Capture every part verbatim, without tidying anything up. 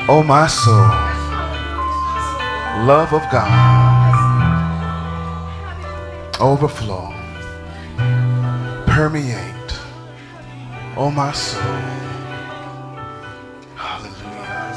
Oh my soul, love of God, overflow, permeate. Oh my soul, hallelujah.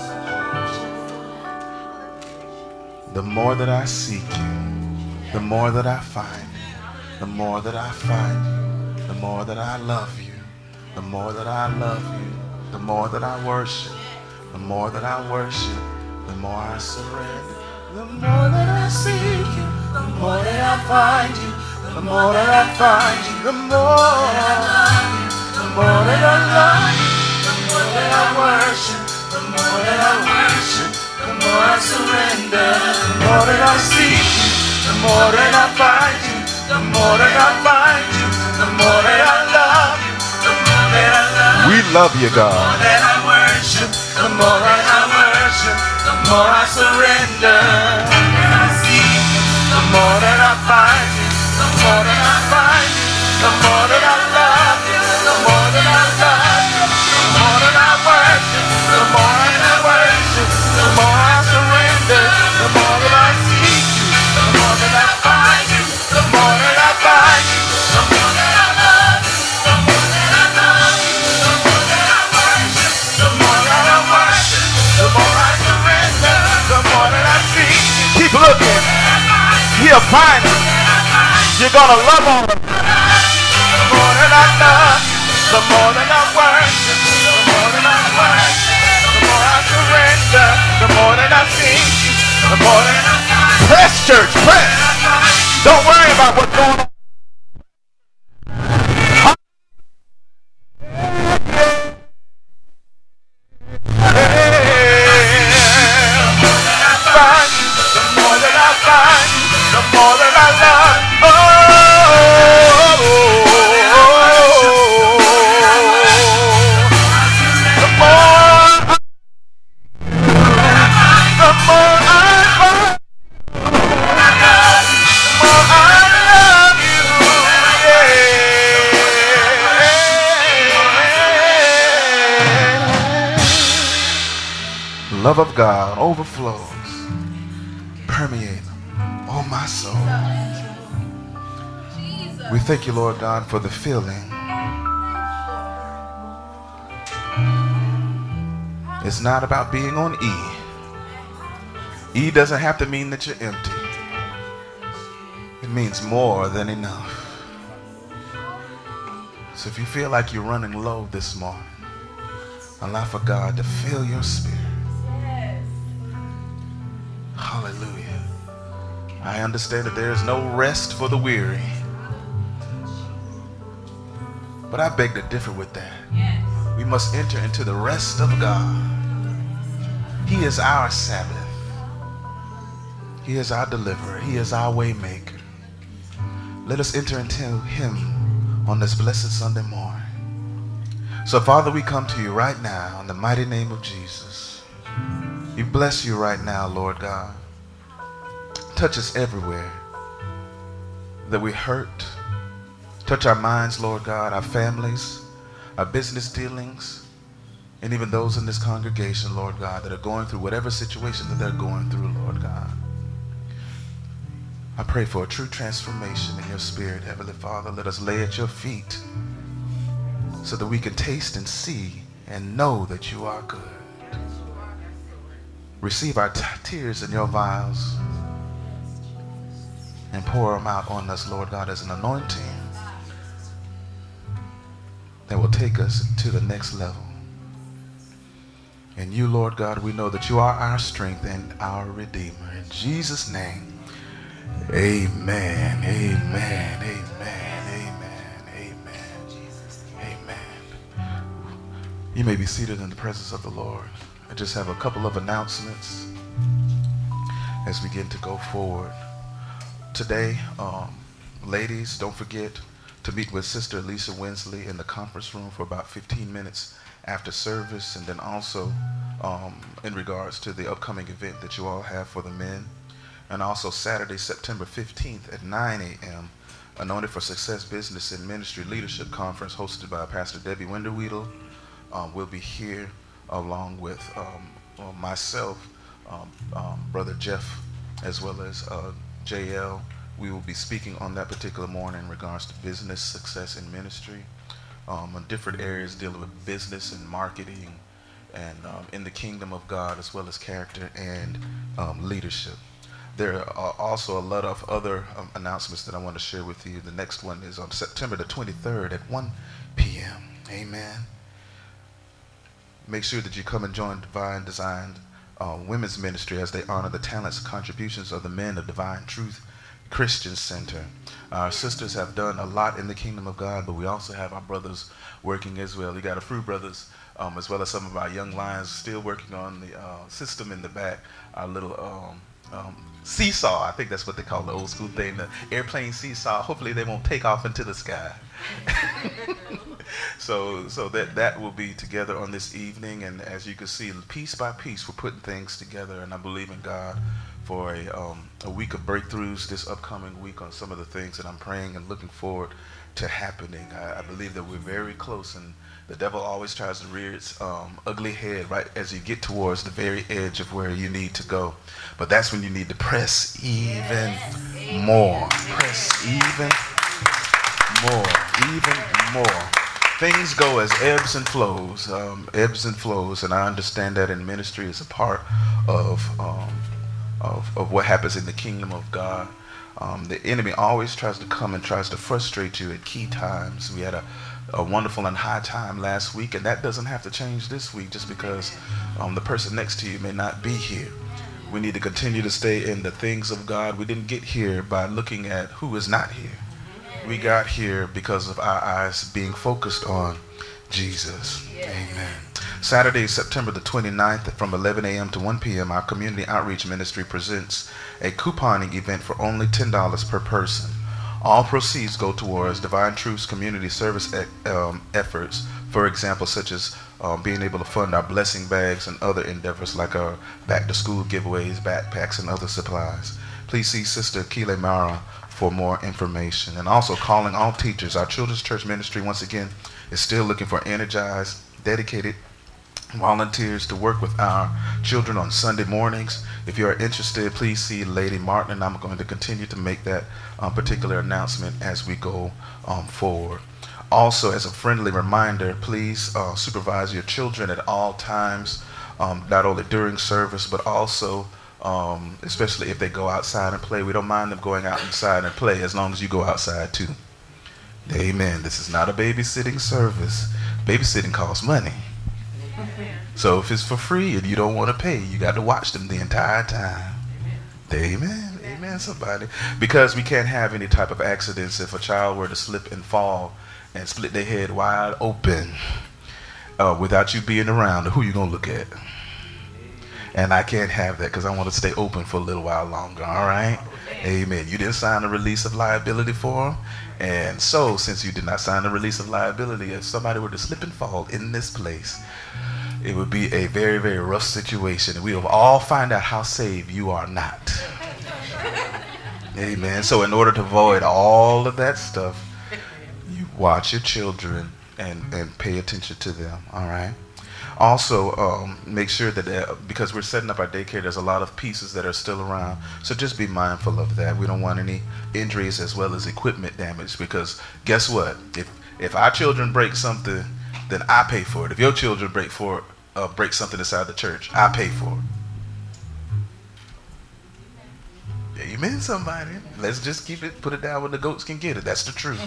The more that I seek you, the more that I find you, the more that I find you, the more that I love you, the more that I love you, the more that I worship, the more that I worship, the more I surrender. The more that I seek you, the more that I find you, the more that I find you, the more that I love you, the more that I love you, the more that I worship, the more that I worship, the more I surrender. The more that I seek you, the more that I find you, the more that I find you, the more that I love you, the more that I love you. We love you, God. The more that I worship, the more that I worship, the more I surrender. The more that I seek you, the more that I find you, the more that I find you, the more that I love you, the more that I love you, the more that I worship, the more that I worship, the more I surrender. The more that I seek you, the more that I find you, the more that I find you, the more that I love you, the more that I love you, the more that I worship, the more that I worship, the more I surrender. The more that I seek you, keep looking, he'll find you. You're gonna love on him. The more that I love you, the more that I worship, the more that I worship, the more I surrender. The more that I seek you, the more that I press, church, press. Don't worry about what's going on. Love of God overflows, permeate, oh my soul. We thank you, Lord God, for the filling. It's not about being on E. E doesn't have to mean that you're empty. It means more than enough. So if you feel like you're running low this morning, allow for God to fill your spirit. Hallelujah. I understand that there is no rest for the weary. But I beg to differ with that. Yes. We must enter into the rest of God. He is our Sabbath. He is our deliverer. He is our way maker. Let us enter into him on this blessed Sunday morning. So Father, we come to you right now in the mighty name of Jesus. We bless you right now, Lord God. Touch us everywhere that we hurt. Touch our minds, Lord God, our families, our business dealings, and even those in this congregation, Lord God, that are going through whatever situation that they're going through, Lord God. I pray for a true transformation in your spirit, Heavenly Father. Let us lay at your feet so that we can taste and see and know that you are good. Receive our t- tears in your vials and pour them out on us, Lord God, as an anointing that will take us to the next level. And you, Lord God, we know that you are our strength and our Redeemer. In Jesus' name, amen, amen, amen, amen, amen, amen. You may be seated in the presence of the Lord. I just have a couple of announcements as we begin to go forward. Today, um, ladies, don't forget to meet with Sister Lisa Winsley in the conference room for about fifteen minutes after service, and then also um, in regards to the upcoming event that you all have for the men. And also Saturday, September fifteenth at nine a.m., Anointed for Success Business and Ministry Leadership Conference hosted by Pastor Debbie Winderweedle. Um, will be here along with um, well, myself, um, um, Brother Jeff, as well as uh, J L, we will be speaking on that particular morning in regards to business success in ministry, um, on different areas dealing with business and marketing and um, in the kingdom of God, as well as character and um, leadership. There are also a lot of other um, announcements that I want to share with you. The next one is on September the twenty-third at one p m Amen. Make sure that you come and join Divine Design uh, Women's Ministry as they honor the talents and contributions of the men of Divine Truth Christian Center. Our sisters have done a lot in the kingdom of God, but we also have our brothers working as well. We got a few brothers, um, as well as some of our young lions still working on the uh, system in the back, our little um, um, seesaw. I think that's what they call the old school thing, the airplane seesaw. Hopefully they won't take off into the sky. so so that, that will be together on this evening, and as you can see, piece by piece, we're putting things together, and I believe in God for a, um, a week of breakthroughs this upcoming week on some of the things that I'm praying and looking forward to happening. I, I believe that we're very close, and the devil always tries to rear its um, ugly head right as you get towards the very edge of where you need to go. But that's when you need to press even yes. more. Press even more. Even more. Things go as ebbs and flows. Um, ebbs and flows, and I understand that in ministry is a part of um, Of, of what happens in the kingdom of God. Um, the enemy always tries to come and tries to frustrate you at key times. We had a, a wonderful and high time last week, and that doesn't have to change this week just because um, the person next to you may not be here. We need to continue to stay in the things of God. We didn't get here by looking at who is not here. We got here because of our eyes being focused on Jesus. Amen. Saturday, September the twenty-ninth, from eleven a m to one p m, our Community Outreach Ministry presents a couponing event for only ten dollars per person. All proceeds go towards Divine Truth's community service e- um, efforts, for example, such as um, being able to fund our blessing bags and other endeavors like our back-to-school giveaways, backpacks, and other supplies. Please see Sister Akile Mara for more information. And also calling all teachers. Our Children's Church Ministry, once again, is still looking for energized, dedicated volunteers to work with our children on Sunday mornings. If you are interested, please see Lady Martin, and I'm going to continue to make that um, particular announcement as we go um, forward. Also, as a friendly reminder, please uh, supervise your children at all times, um, not only during service, but also um, especially if they go outside and play. We don't mind them going out inside and play as long as you go outside too. Amen. This is not a babysitting service. Babysitting costs money. So if it's for free and you don't want to pay, you got to watch them the entire time. Amen. Amen, somebody. Because we can't have any type of accidents. If a child were to slip and fall and split their head wide open uh, without you being around, who you going to look at? And I can't have that because I want to stay open for a little while longer. All right? Amen. You didn't sign a release of liability for them. And so, since you did not sign a release of liability, if somebody were to slip and fall in this place, it would be a very, very rough situation. And we will all find out how saved you are not. Amen. So in order to avoid all of that stuff, you watch your children and, and pay attention to them. All right. Also, um, make sure that uh, because we're setting up our daycare, there's a lot of pieces that are still around. So just be mindful of that. We don't want any injuries as well as equipment damage, because guess what? If if our children break something, then I pay for it. If your children break for uh, break something inside the church, I pay for it. Amen, somebody. Let's just keep it, put it down where the goats can get it. That's the truth.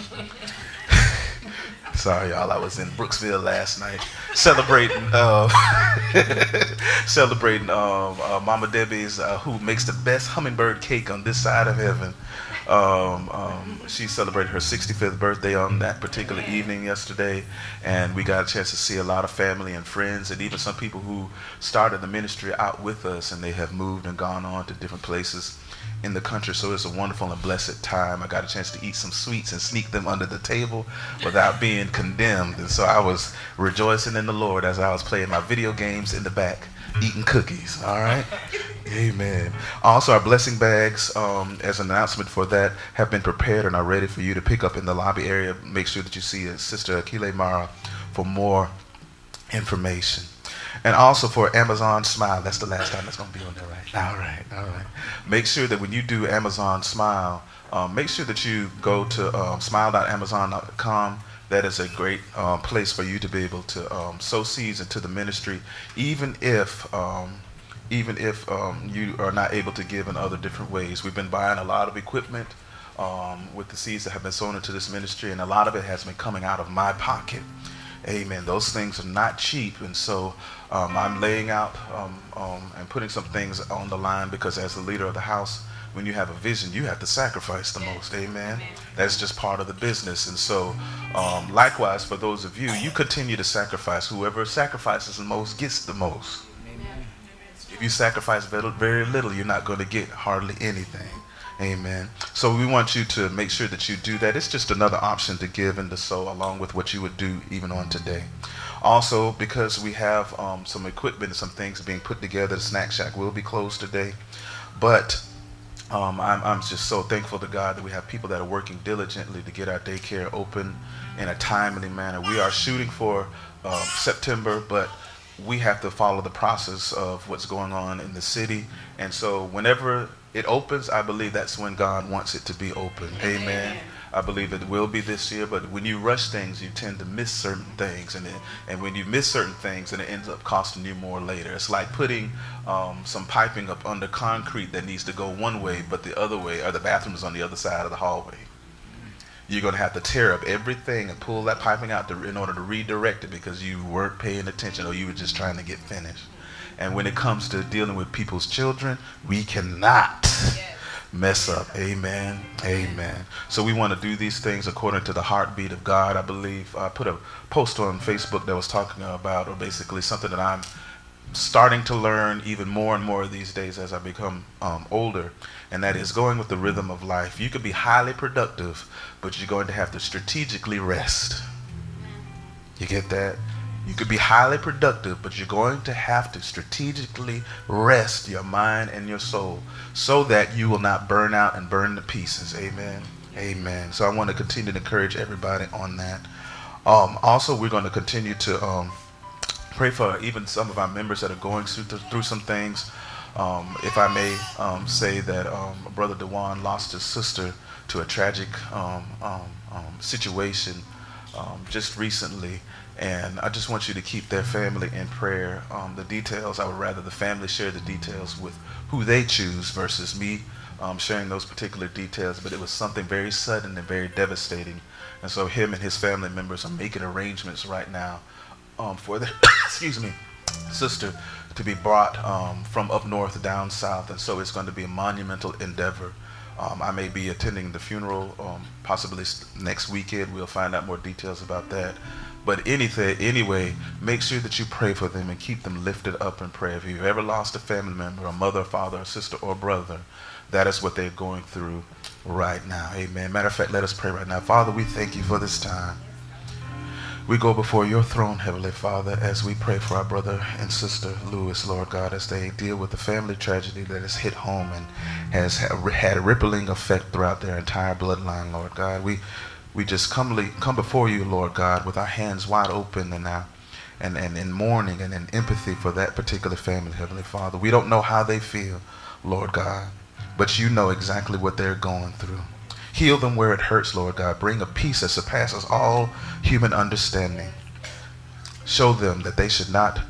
Sorry, y'all. I was in Brooksville last night celebrating, uh, celebrating um, uh, Mama Debbie's, uh, who makes the best hummingbird cake on this side of heaven. Um, um, she celebrated her sixty-fifth birthday on that particular evening yesterday, and we got a chance to see a lot of family and friends, and even some people who started the ministry out with us, and they have moved and gone on to different places in the country. So it's a wonderful and blessed time. I got a chance to eat some sweets and sneak them under the table without being condemned. And so I was rejoicing in the Lord as I was playing my video games in the back, eating cookies. All right. Amen. Also, our blessing bags, um, as an announcement for that, have been prepared and are ready for you to pick up in the lobby area. Make sure that you see Sister Akile Mara for more information. And also for Amazon Smile. That's the last time it's going to be on there, right? All right, all right. Make sure that when you do Amazon Smile, um, make sure that you go to um, smile dot amazon dot com. That is a great um, place for you to be able to um, sow seeds into the ministry, even if um, even if um, you are not able to give in other different ways. We've been buying a lot of equipment um, with the seeds that have been sown into this ministry, and a lot of it has been coming out of my pocket. Amen. Those things are not cheap, and so um, I'm laying out um, um, and putting some things on the line, because as the leader of the house, when you have a vision, you have to sacrifice the most. Amen. That's just part of the business. And so um, likewise, for those of you, you continue to sacrifice. Whoever sacrifices the most gets the most. Amen. If you sacrifice very little, you're not going to get hardly anything. Amen. So we want you to make sure that you do that. It's just another option to give and to sow, along with what you would do even on today. Also, because we have um, some equipment and some things being put together, the Snack Shack will be closed today. But um, I'm, I'm just so thankful to God that we have people that are working diligently to get our daycare open in a timely manner. We are shooting for uh, September, but we have to follow the process of what's going on in the city. And so whenever it opens, I believe that's when God wants it to be open. Amen. Amen. I believe it will be this year, but when you rush things, you tend to miss certain things. And it, and when you miss certain things, then it ends up costing you more later. It's like putting um, some piping up under concrete that needs to go one way, but the other way, or the bathroom is on the other side of the hallway. You're going to have to tear up everything and pull that piping out to, in order to redirect it, because you weren't paying attention, or you were just trying to get finished. And when it comes to dealing with people's children, we cannot mess up. Amen. Amen. So we want to do these things according to the heartbeat of God. I believe I put a post on Facebook that was talking about, or basically something that I'm starting to learn even more and more these days as I become um, older, and that is going with the rhythm of life. You could be highly productive, but you're going to have to strategically rest. You get that? You could be highly productive, but you're going to have to strategically rest your mind and your soul so that you will not burn out and burn to pieces. Amen. Amen. So I want to continue to encourage everybody on that. Um, also, we're going to continue to um, pray for even some of our members that are going through, through some things. Um, if I may um, say that um, Brother Dewan lost his sister to a tragic um, um, um, situation um, just recently. And I just want you to keep their family in prayer. Um, the details, I would rather the family share the details with who they choose versus me um, sharing those particular details. But it was something very sudden and very devastating. And so him and his family members are making arrangements right now um, for their, excuse me, sister to be brought um, from up north down south. And so it's going to be a monumental endeavor. Um, I may be attending the funeral um, possibly next weekend. We'll find out more details about that. But anything, anyway, make sure that you pray for them and keep them lifted up in prayer. If you've ever lost a family member, a mother, father, a sister, or brother, that is what they're going through right now. Amen. Matter of fact, let us pray right now. Father, we thank you for this time. We go before your throne, Heavenly Father, as we pray for our brother and sister Lewis, Lord God, as they deal with the family tragedy that has hit home and has had a rippling effect throughout their entire bloodline, Lord God. We We just come, come before you, Lord God, with our hands wide open and, our, and, and in mourning and in empathy for that particular family, Heavenly Father. We don't know how they feel, Lord God, but you know exactly what they're going through. Heal them where it hurts, Lord God. Bring a peace that surpasses all human understanding. Show them that they should not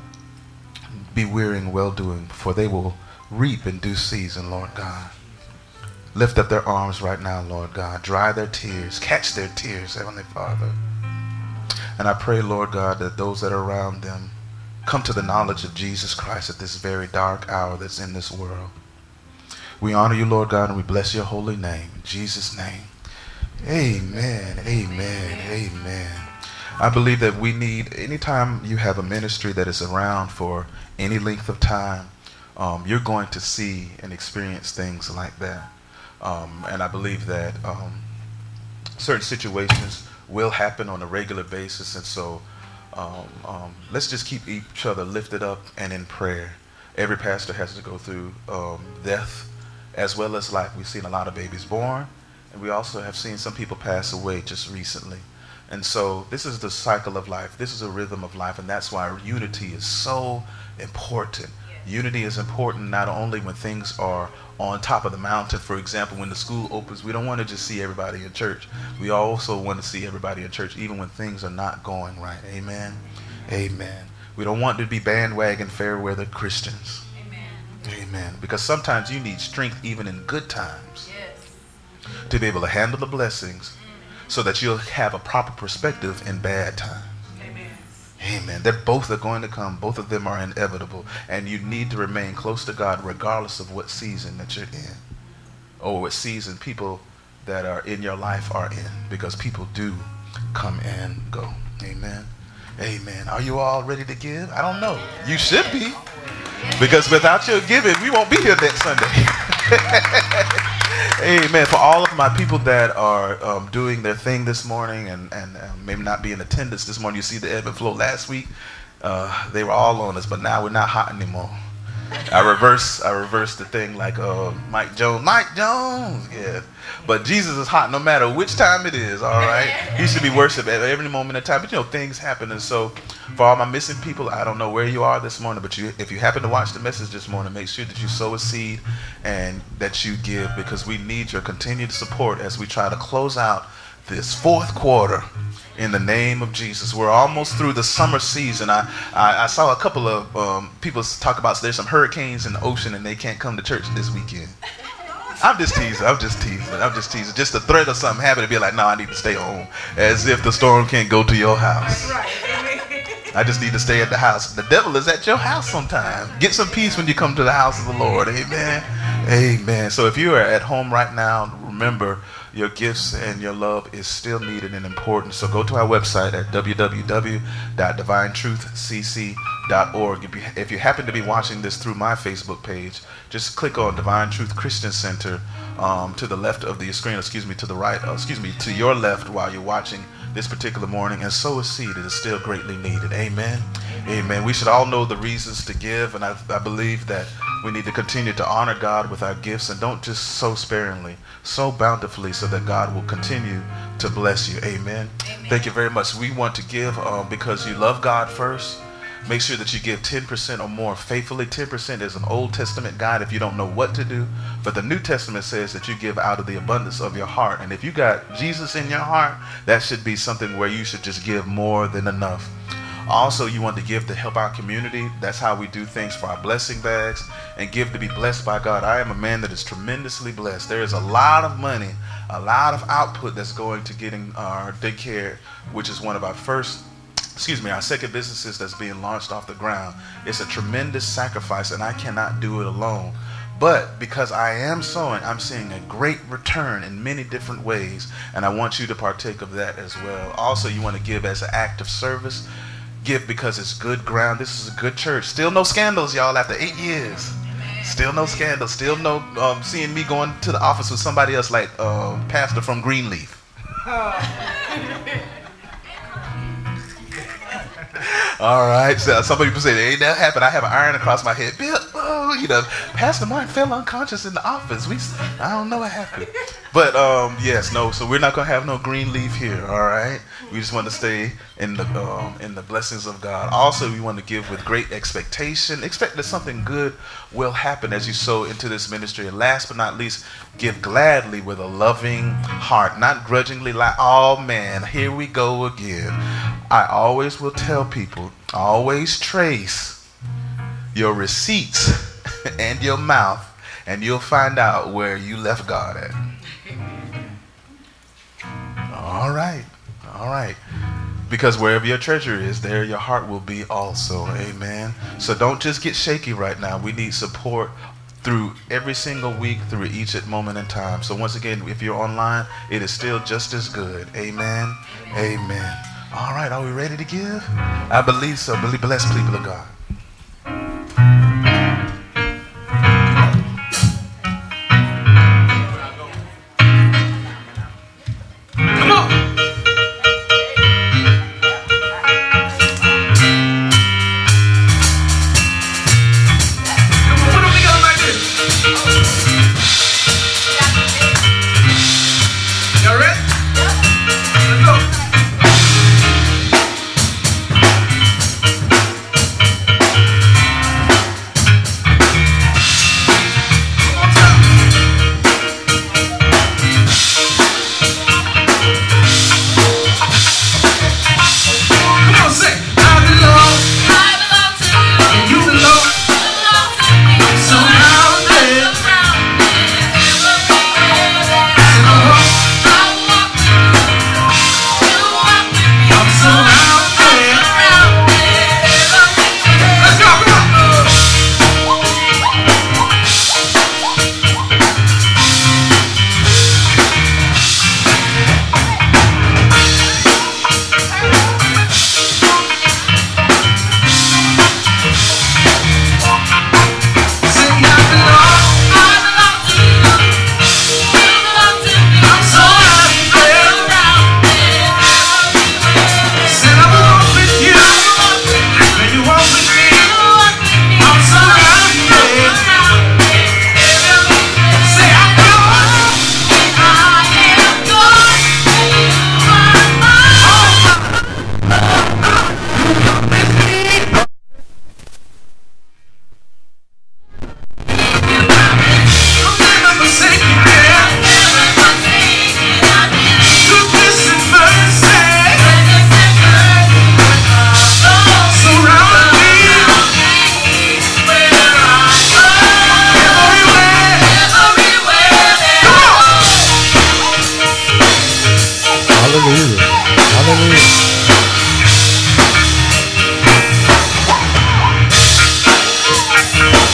be weary in well-doing, for they will reap in due season, Lord God. Lift up their arms right now, Lord God. Dry their tears. Catch their tears, Heavenly Father. And I pray, Lord God, that those that are around them come to the knowledge of Jesus Christ at this very dark hour that's in this world. We honor you, Lord God, and we bless your holy name. In Jesus' name. Amen. Amen. Amen. I believe that we need, anytime you have a ministry that is around for any length of time, um, you're going to see and experience things like that. Um, and I believe that um, certain situations will happen on a regular basis. And so um, um, let's just keep each other lifted up and in prayer. Every pastor has to go through um, death as well as life. We've seen a lot of babies born, and we also have seen some people pass away just recently. And so this is the cycle of life. This is a rhythm of life, and that's why unity is so important. Unity is important not only when things are on top of the mountain. For example, when the school opens, we don't want to just see everybody in church. We also want to see everybody in church even when things are not going right. Amen. Amen. We don't want to be bandwagon fair weather Christians. Amen. Amen. Because sometimes you need strength even in good times. Yes. To be able to handle the blessings so that you'll have a proper perspective in bad times. Amen. They're both are going to come. Both of them are inevitable. And you need to remain close to God regardless of what season that you're in. Or what season people that are in your life are in. Because people do come and go. Amen. Amen. Are you all ready to give? I don't know. You should be. Because without your giving, we won't be here next Sunday. Amen. For all of my people that are um, doing their thing this morning and, and uh, maybe not be in attendance this morning, you see the ebb and flow last week. Uh, they were all on us, but now we're not hot anymore. I reverse, I reverse the thing like uh, Mike Jones. Mike Jones, yeah. But Jesus is hot no matter which time it is, all right? He should be worshipped at every moment of time. But, you know, things happen. And so for all my missing people, I don't know where you are this morning, but you, if you happen to watch the message this morning, make sure that you sow a seed and that you give, because we need your continued support as we try to close out this fourth quarter in the name of Jesus. We're almost through the summer season. I, I, I saw a couple of um, people talk about there's some hurricanes in the ocean and they can't come to church this weekend. I'm just teasing. I'm just teasing. I'm just teasing. Just a threat or something happen to be like, no, I need to stay home. As if the storm can't go to your house. I just need to stay at the house. The devil is at your house sometime. Get some peace when you come to the house of the Lord. Amen. Amen. So if you are at home right now, remember your gifts and your love is still needed and important. So go to our website at w w w dot divine truth c c dot org. If you, if you happen to be watching this through my Facebook page, just click on Divine Truth Christian Center um, to the left of the screen, excuse me, to the right, uh, excuse me, to your left while you're watching this particular morning, and sow a seed. It is still greatly needed. Amen. Amen. We should all know the reasons to give, and I, I believe that we need to continue to honor God with our gifts, and don't just sow sparingly, sow bountifully so that God will continue to bless you. Amen. Amen. Thank you very much. We want to give um, because you love God first. Make sure that you give ten percent or more faithfully. ten percent is an Old Testament guide if you don't know what to do. But the New Testament says that you give out of the abundance of your heart. And if you got Jesus in your heart, that should be something where you should just give more than enough. Also, you want to give to help our community. That's how we do things for our blessing bags, and give to be blessed by God. I am a man that is tremendously blessed. There is a lot of money, a lot of output that's going to getting our daycare, which is one of our first excuse me, our second businesses that's being launched off the ground. It's a tremendous sacrifice, and I cannot do it alone. But because I am sowing, I'm seeing a great return in many different ways, and I want you to partake of that as well. Also, you want to give as an act of service. Give because it's good ground. This is a good church. Still no scandals, y'all, after eight years. Still no scandals. Still no um, seeing me going to the office with somebody else like uh, Pastor from Greenleaf. All right. So some people say, it ain't that happened. I have an iron across my head. Bill, oh, you know, Pastor Martin fell unconscious in the office. We, I don't know what happened. But um, yes, no. So we're not gonna have no green leaf here. All right. We just want to stay in the um, in the blessings of God. Also, we want to give with great expectation. Expect that something good will happen as you sow into this ministry. And last but not least, give gladly with a loving heart, not grudgingly. Like, oh man, here we go again. I always will tell people, always trace your receipts and your mouth, and you'll find out where you left God at. All right. All right. Because wherever your treasure is, there your heart will be also. Amen. So don't just get shaky right now. We need support through every single week, through each moment in time. So once again, if you're online, it is still just as good. Amen. Amen. All right. Are we ready to give? I believe so. Believe, bless people of God. Y'all ready? Let's go.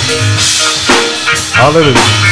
Hallelujah.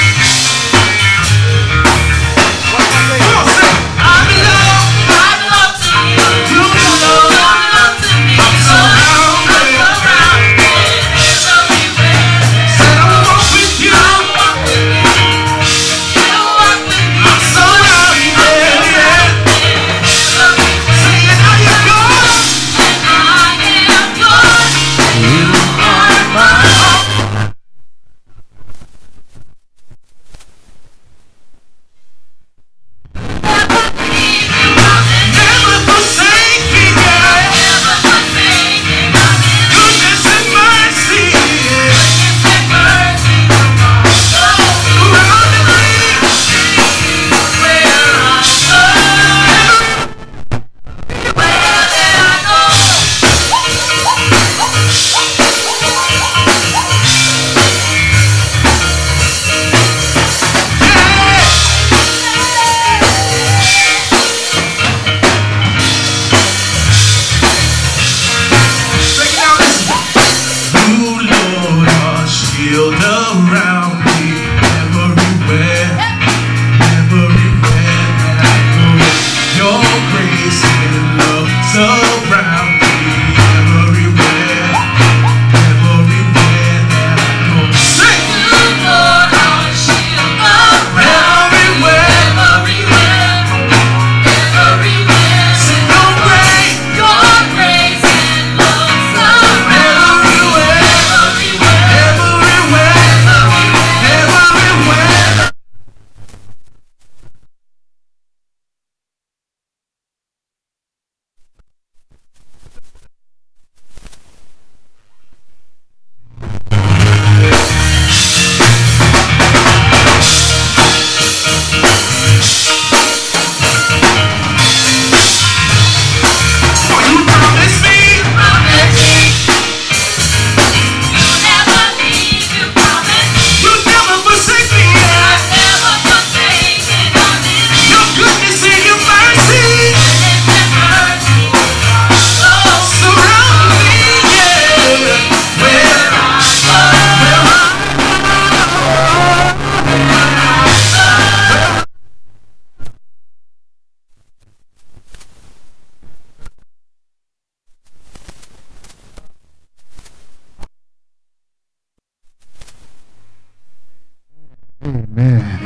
Amen.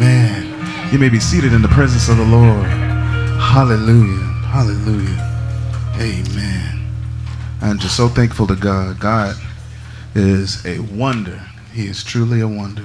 Amen. You may be seated in the presence of the Lord. Hallelujah. Hallelujah. Amen. I'm just so thankful to God. God is a wonder. He is truly a wonder.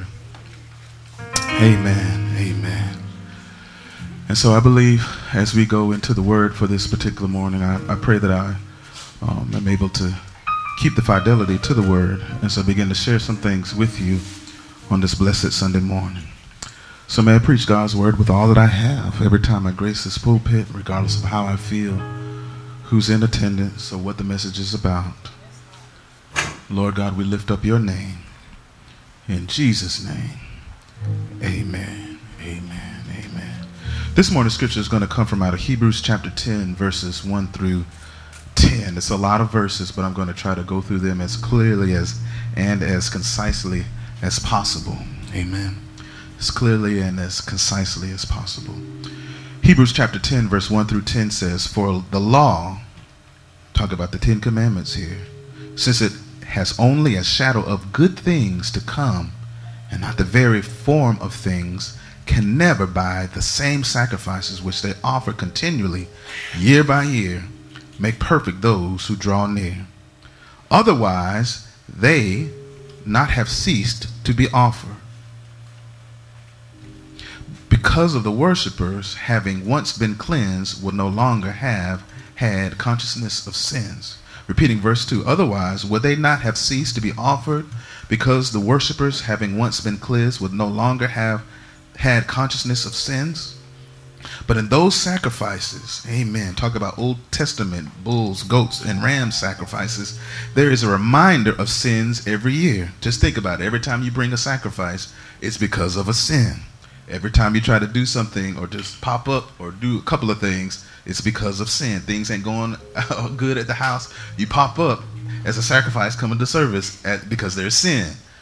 Amen. Amen. And so I believe as we go into the word for this particular morning, I, I pray that I um, am able to keep the fidelity to the word. And so begin to share some things with you on this blessed Sunday morning. So may I preach God's word with all that I have every time I grace this pulpit, regardless of how I feel, who's in attendance, or what the message is about. Lord God, we lift up your name. In Jesus' name, amen, amen, amen. This morning's scripture is going to come from out of Hebrews chapter ten, verses one through ten. It's a lot of verses, but I'm going to try to go through them as clearly as and as concisely as possible. Amen. As clearly and as concisely as possible. Hebrews chapter ten, verse one through ten says, "For the law," talk about the Ten Commandments here, "since it has only a shadow of good things to come, and not the very form of things, can never by the same sacrifices which they offer continually, year by year, make perfect those who draw near. Otherwise, they not have ceased to be offered, because of the worshippers, having once been cleansed, will no longer have had consciousness of sins." Repeating verse two, "Otherwise, would they not have ceased to be offered, because the worshippers, having once been cleansed, would no longer have had consciousness of sins? But in those sacrifices," amen, talk about Old Testament bulls, goats, and ram sacrifices, "there is a reminder of sins every year." Just think about it. Every time you bring a sacrifice, it's because of a sin. Every time you try to do something or just pop up or do a couple of things, it's because of sin. Things ain't going good at the house. You pop up as a sacrifice coming to service at, because there's sin.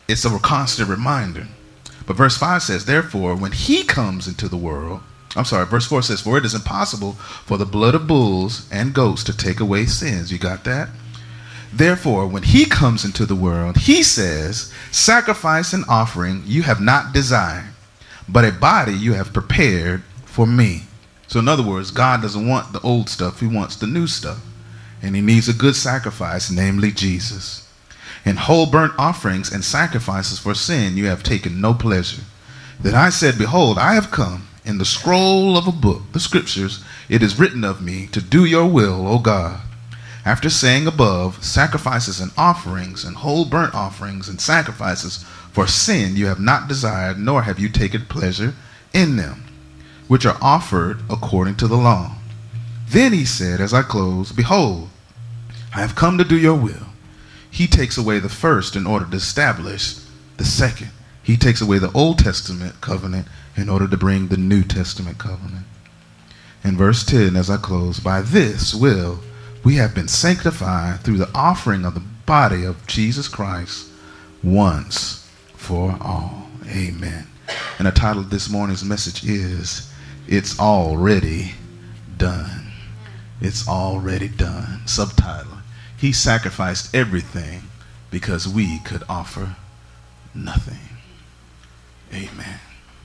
it's a constant reminder. But verse five says, therefore, when he comes into the world, I'm sorry, verse four says, for it is impossible for the blood of bulls and goats to take away sins. You got that? Therefore, when he comes into the world, he says, sacrifice and offering you have not desired, but a body you have prepared for me. So in other words, God doesn't want the old stuff. He wants the new stuff. And he needs a good sacrifice, namely Jesus. In whole burnt offerings and sacrifices for sin you have taken no pleasure. Then I said, behold, I have come. In the scroll of a book, the scriptures, it is written of me to do your will, O God. After saying above, sacrifices and offerings and whole burnt offerings and sacrifices for sin you have not desired, nor have you taken pleasure in them, which are offered according to the law. Then he said, as I close, behold, I have come to do your will. He takes away the first in order to establish the second. He takes away the Old Testament covenant in order to bring the New Testament covenant. In verse ten, as I close, by this will we have been sanctified through the offering of the body of Jesus Christ once for all. Amen. And the title of this morning's message is, It's Already Done. It's already done. Subtitle, He sacrificed everything because we could offer nothing. Amen.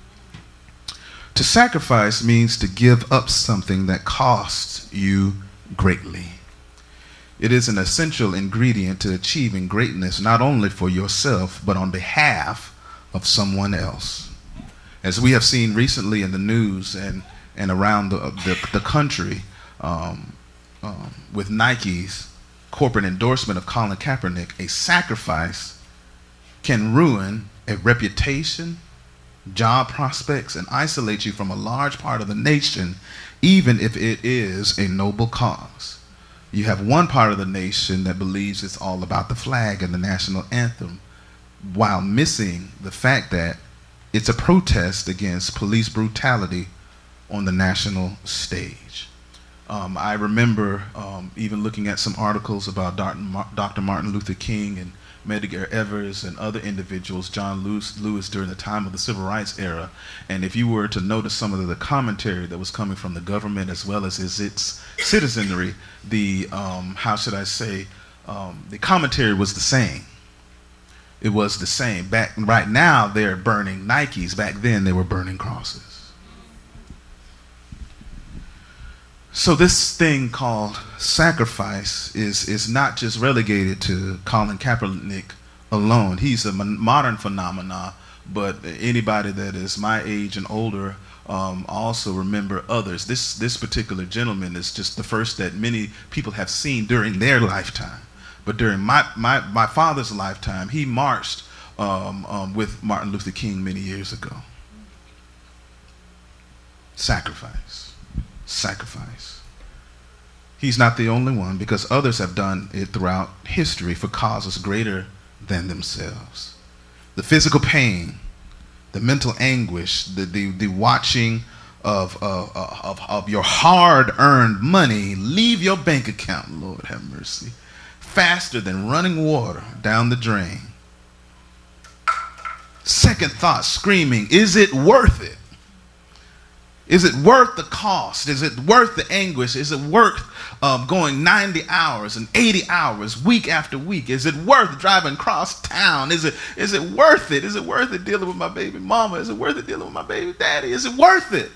To sacrifice means to give up something that costs you greatly. It is an essential ingredient to achieving greatness, not only for yourself, but on behalf of someone else. As we have seen recently in the news and, and around the, the, the country, um, um, with Nike's corporate endorsement of Colin Kaepernick, a sacrifice can ruin a reputation, job prospects, and isolate you from a large part of the nation, even if it is a noble cause. You have one part of the nation that believes it's all about the flag and the national anthem, while missing the fact that it's a protest against police brutality on the national stage. Um, I remember um, even looking at some articles about Doctor Martin Luther King and Medgar Evers and other individuals, John Lewis, Lewis during the time of the Civil Rights era. And if you were to notice some of the commentary that was coming from the government as well as its citizenry, the, um, how should I say, um, the commentary was the same. It was the same. Back right now they're burning Nikes. Back then they were burning crosses. So this thing called sacrifice is, is not just relegated to Colin Kaepernick alone. He's a modern phenomenon, but anybody that is my age and older um, also remember others. This, this particular gentleman is just the first that many people have seen during their lifetime. But during my, my, my father's lifetime, he marched um, um, with Martin Luther King many years ago. Sacrifice. Sacrifice. He's not the only one, because others have done it throughout history for causes greater than themselves. The physical pain, the mental anguish, the, the, the watching of, uh, of, of your hard-earned money leave your bank account, Lord have mercy, faster than running water down the drain. Second thought screaming, is it worth it? Is it worth the cost? Is it worth the anguish? Is it worth um, going ninety hours and eighty hours week after week? Is it worth driving across town? Is it, is it worth it? Is it worth it dealing with my baby mama? Is it worth it dealing with my baby daddy? Is it worth it?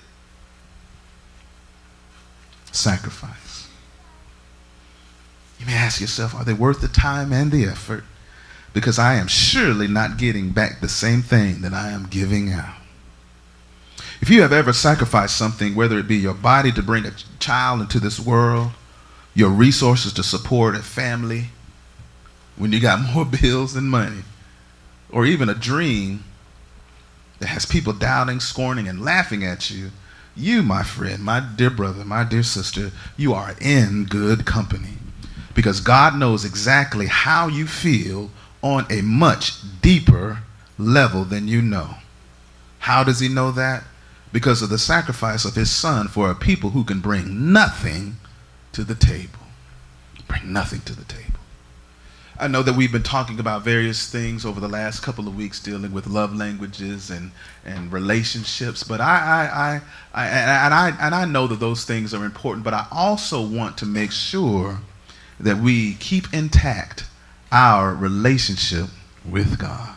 Sacrifice. You may ask yourself, are they worth the time and the effort? Because I am surely not getting back the same thing that I am giving out. If you have ever sacrificed something, whether it be your body to bring a child into this world, your resources to support a family when you got more bills than money, or even a dream that has people doubting, scorning, and laughing at you, you, my friend, my dear brother, my dear sister, you are in good company, because God knows exactly how you feel on a much deeper level than you know. How does he know that? Because of the sacrifice of his son for a people who can bring nothing to the table. Bring nothing to the table. I know that we've been talking about various things over the last couple of weeks dealing with love languages and, and relationships, but I, I, I, I, and I and I know that those things are important, but I also want to make sure that we keep intact our relationship with God.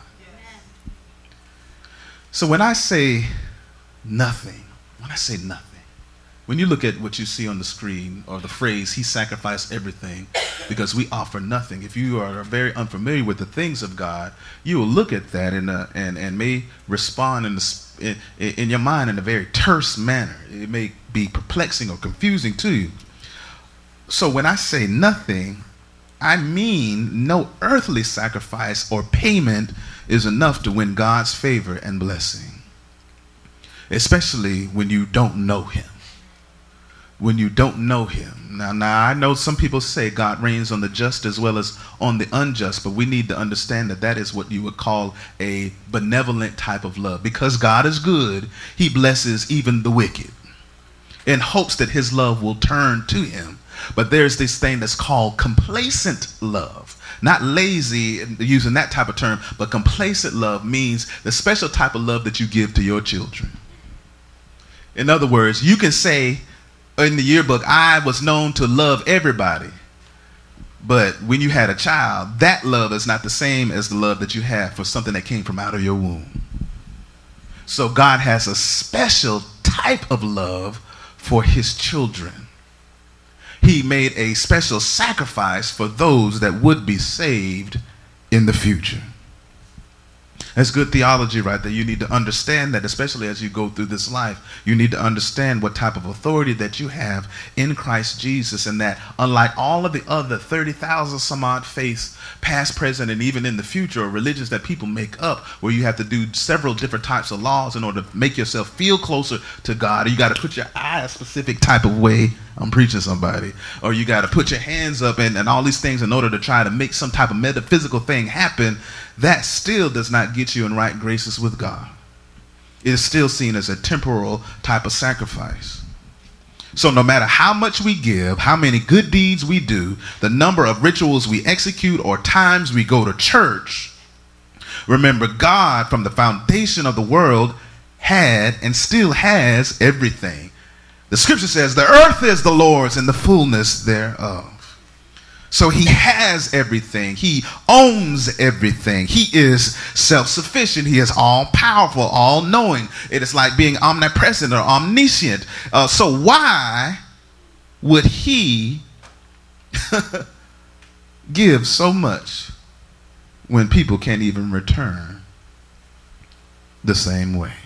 So when I say nothing, when I say nothing, when you look at what you see on the screen, or the phrase, he sacrificed everything because we offer nothing. If you are very unfamiliar with the things of God, you will look at that and uh, and, and may respond in, the, in, in your mind in a very terse manner. It may be perplexing or confusing to you. So when I say nothing, I mean no earthly sacrifice or payment is enough to win God's favor and blessing, especially when you don't know him. When you don't know him. Now, now, I know some people say God reigns on the just as well as on the unjust, but we need to understand that that is what you would call a benevolent type of love. Because God is good, he blesses even the wicked in hopes that his love will turn to him. But there's this thing that's called complacent love. Not lazy, using that type of term, but complacent love means the special type of love that you give to your children. In other words, you can say, in the yearbook, I was known to love everybody. But when you had a child, that love is not the same as the love that you have for something that came from out of your womb. So God has a special type of love for his children. He made a special sacrifice for those that would be saved in the future. That's good theology right there. You need to understand that, especially as you go through this life. You need to understand what type of authority that you have in Christ Jesus, and that unlike all of the other thirty thousand some odd faiths, past, present, and even in the future, or religions that people make up, where you have to do several different types of laws in order to make yourself feel closer to God, or you got to put your eye a specific type of way. I'm preaching somebody. Or you got to put your hands up and, and all these things in order to try to make some type of metaphysical thing happen. That still does not get you in right graces with God. It is still seen as a temporal type of sacrifice. So no matter how much we give, how many good deeds we do, the number of rituals we execute, or times we go to church, remember, God from the foundation of the world had and still has everything. The scripture says the earth is the Lord's and the fullness thereof. So he has everything. He owns everything. He is self-sufficient. He is all-powerful, all-knowing. It is like being omnipresent or omniscient. Uh, so why would he give so much when people can't even return the same way?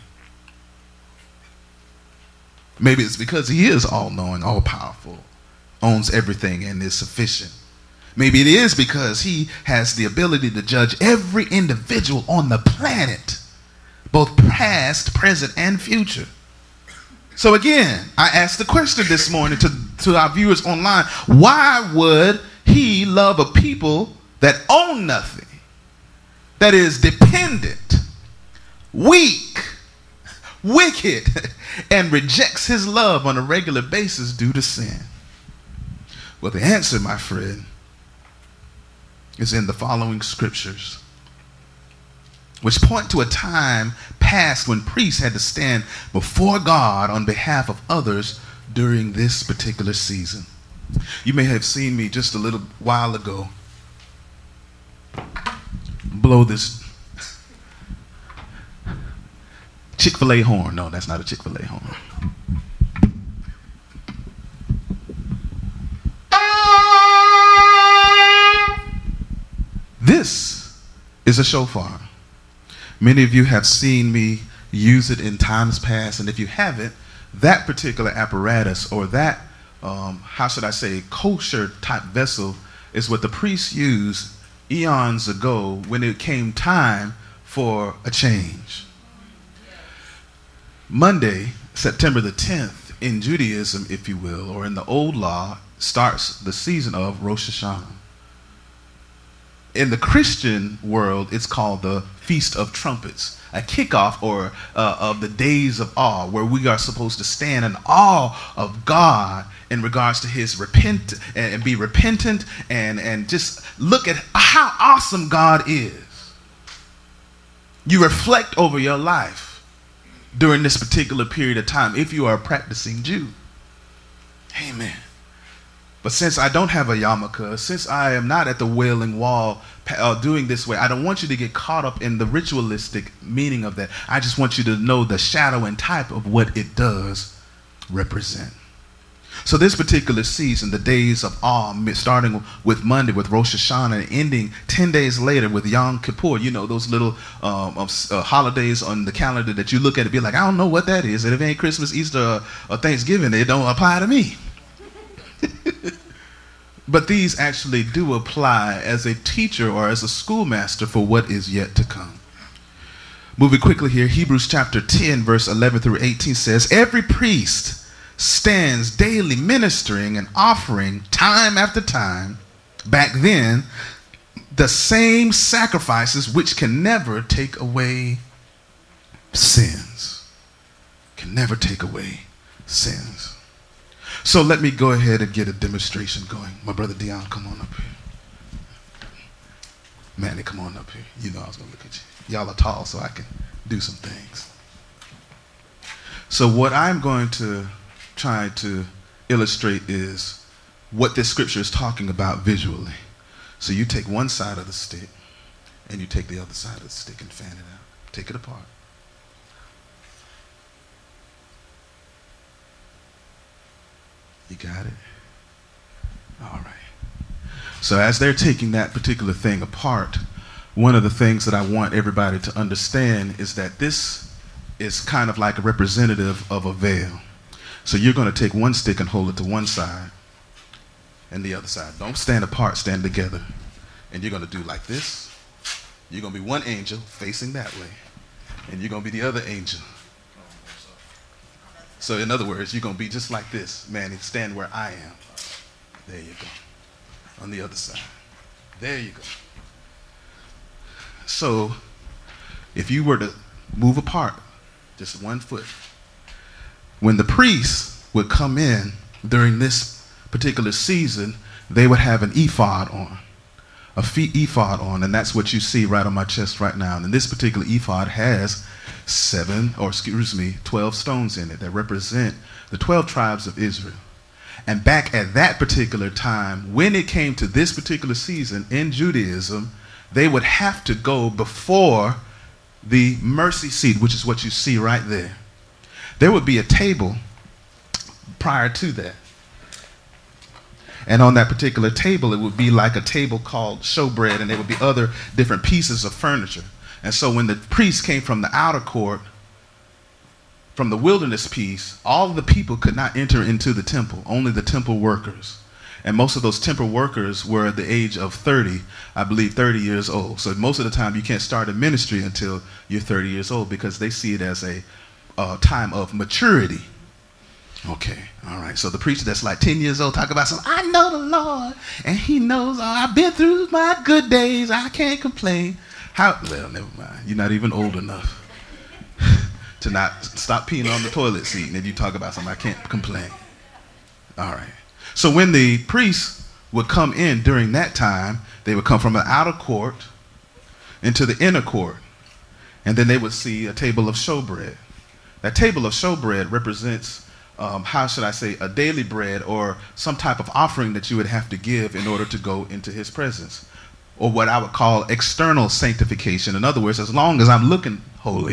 Maybe it's because he is all-knowing, all-powerful, owns everything, and is sufficient. Maybe it is because he has the ability to judge every individual on the planet, both past, present, and future. So again, I asked the question this morning to, to our viewers online: why would he love a people that own nothing, that is dependent, weak, wicked, and rejects his love on a regular basis due to sin? Well, the answer, my friend, is in the following scriptures, which point to a time past when priests had to stand before God on behalf of others during this particular season. You may have seen me just a little while ago blow this Chick-fil-A horn. No, that's not a Chick-fil-A horn. This is a shofar. Many of you have seen me use it in times past, and if you haven't, that particular apparatus, or that, um, how should I say, kosher type vessel, is what the priests used eons ago when it came time for a change. Monday, September the tenth, in Judaism, if you will, or in the old law, starts the season of Rosh Hashanah. in the Christian world, it's called the Feast of Trumpets, a kickoff or uh, of the days of awe, where we are supposed to stand in awe of God in regards to his repent and, and be repentant and, and just look at how awesome God is. You reflect over your life during this particular period of time if you are a practicing Jew. Amen. But since I don't have a yarmulke, since I am not at the Wailing Wall uh, doing this way, I don't want you to get caught up in the ritualistic meaning of that. I just want you to know the shadow and type of what it does represent. So this particular season, the days of awe, starting with Monday with Rosh Hashanah and ending ten days later with Yom Kippur, you know, those little um, uh, holidays on the calendar that you look at and be like, I don't know what that is. And if it ain't Christmas, Easter, or, or Thanksgiving, it don't apply to me. But these actually do apply as a teacher or as a schoolmaster for what is yet to come. Moving quickly here, Hebrews chapter ten, verse eleven through eighteen says, every priest stands daily ministering and offering time after time, back then, the same sacrifices which can never take away sins. Can never take away sins. So let me go ahead and get a demonstration going. My brother Dion, come on up here. Manny, come on up here. You know I was going to look at you. Y'all are tall, so I can do some things. So what I'm going to try to illustrate is what this scripture is talking about visually. So you take one side of the stick, and you take the other side of the stick and fan it out. Take it apart. You got it? All right. So as they're taking that particular thing apart, one of the things that I want everybody to understand is that this is kind of like a representative of a veil. So you're going to take one stick and hold it to one side and the other side. Don't stand apart, stand together. And you're going to do like this. You're going to be one angel facing that way. And you're going to be the other angel. So in other words, you're going to be just like this. Manny, stand where I am. There you go. On the other side. There you go. So if you were to move apart, just one foot, when the priests would come in during this particular season, they would have an ephod on, a ephod on, and that's what you see right on my chest right now. And this particular ephod has seven, or excuse me, twelve stones in it that represent the twelve tribes of Israel. And back at that particular time, when it came to this particular season in Judaism, they would have to go before the mercy seat, which is what you see right there. There would be a table prior to that. And on that particular table, it would be like a table called showbread, and there would be other different pieces of furniture. And so when the priests came from the outer court, from the wilderness piece, all of the people could not enter into the temple, only the temple workers. And most of those temple workers were at the age of thirty, I believe thirty years old. So most of the time you can't start a ministry until you're thirty years old, because they see it as a uh, time of maturity. Okay, all right. So the preacher that's like ten years old talk about something, I know the Lord, and he knows, oh, I've been through my good days, I can't complain. How? Well, never mind. You're not even old enough to not stop peeing on the toilet seat, and then you talk about something, I can't complain. All right. So when the priests would come in during that time, they would come from the outer court into the inner court, and then they would see a table of showbread. That table of showbread represents, um, how should I say, a daily bread or some type of offering that you would have to give in order to go into his presence, or what I would call external sanctification. In other words, as long as I'm looking holy,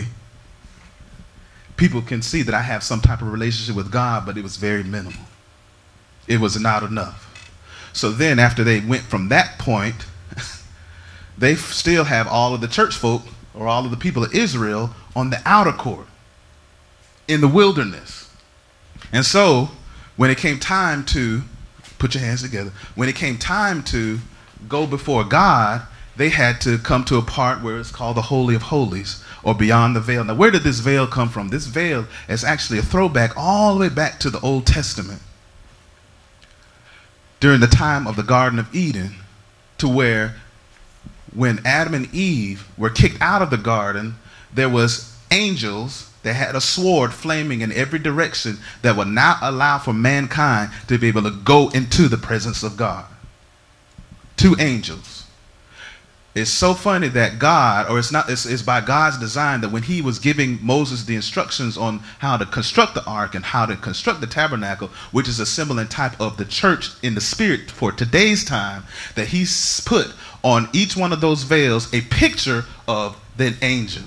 people can see that I have some type of relationship with God, but it was very minimal. It was not enough. So then after they went from that point, they still have all of the church folk or all of the people of Israel on the outer court in the wilderness. And so when it came time to, put your hands together, when it came time to go before God, they had to come to a part where it's called the Holy of Holies, or beyond the veil. Now, where did this veil come from? This veil is actually a throwback all the way back to the Old Testament, during the time of the Garden of Eden, to where when Adam and Eve were kicked out of the garden, there was angels that had a sword flaming in every direction that would not allow for mankind to be able to go into the presence of God. Two angels. It's so funny that God, or it's not, it's, it's by God's design that when he was giving Moses the instructions on how to construct the ark and how to construct the tabernacle, which is a symbol and type of the church in the spirit for today's time, that he's put on each one of those veils a picture of the angel.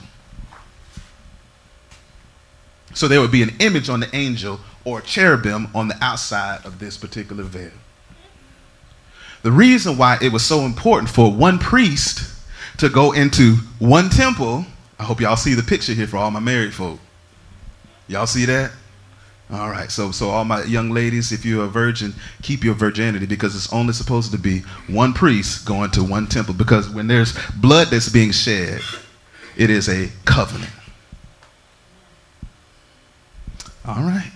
So there would be an image on the angel or cherubim on the outside of this particular veil. The reason why it was so important for one priest to go into one temple, I hope y'all see the picture here for all my married folk. Y'all see that? All right, so so all my young ladies, if you're a virgin, keep your virginity, because it's only supposed to be one priest going to one temple, because when there's blood that's being shed, it is a covenant. All right.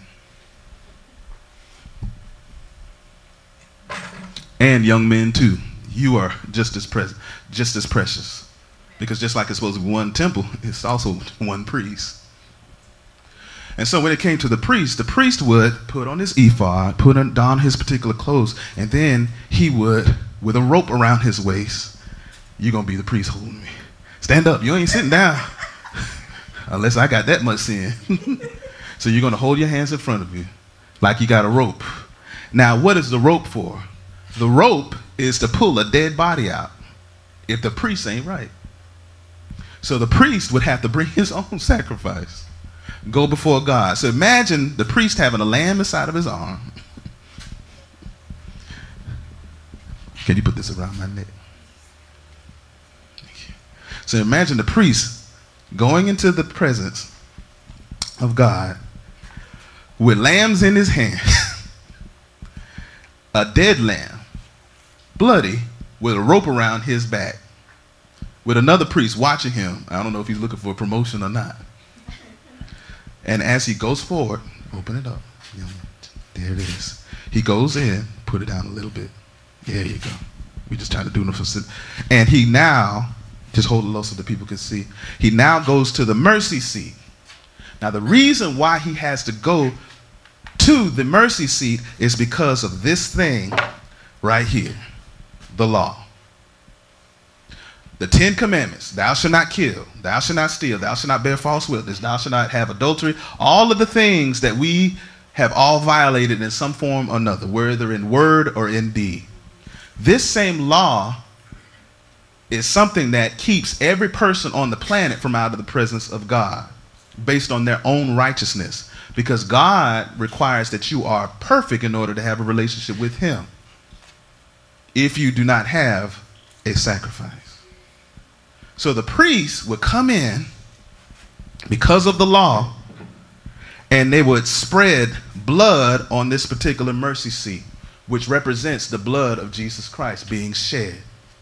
And young men too, you are just as present, just as precious, because just like it's supposed to be one temple, it's also one priest. And so when it came to the priest, the priest would put on his ephod, put on don his particular clothes, and then he would, with a rope around his waist, you're gonna be the priest holding me. Stand up, you ain't sitting down, unless I got that much sin. So you're gonna hold your hands in front of you, like you got a rope. Now, what is the rope for? The rope is to pull a dead body out if the priest ain't right. So the priest would have to bring his own sacrifice, go before God. So imagine the priest having a lamb inside of his arm. Can you put this around my neck? Thank you. So imagine the priest going into the presence of God with lambs in his hand, a dead lamb, bloody, with a rope around his back, with another priest watching him. I don't know if he's looking for a promotion or not. And as he goes forward, open it up. There it is. He goes in, put it down a little bit. There you go. We just trying to do enough for sin. And he now, just hold it low so the people can see. He now goes to the mercy seat. Now the reason why he has to go to the mercy seat is because of this thing right here. The law. The Ten Commandments. Thou shalt not kill. Thou shalt not steal. Thou shalt not bear false witness. Thou shalt not have adultery. All of the things that we have all violated in some form or another, whether in word or in deed. This same law is something that keeps every person on the planet from out of the presence of God based on their own righteousness, because God requires that you are perfect in order to have a relationship with him if you do not have a sacrifice. So the priest would come in because of the law, and they would spread blood on this particular mercy seat, which represents the blood of Jesus Christ being shed.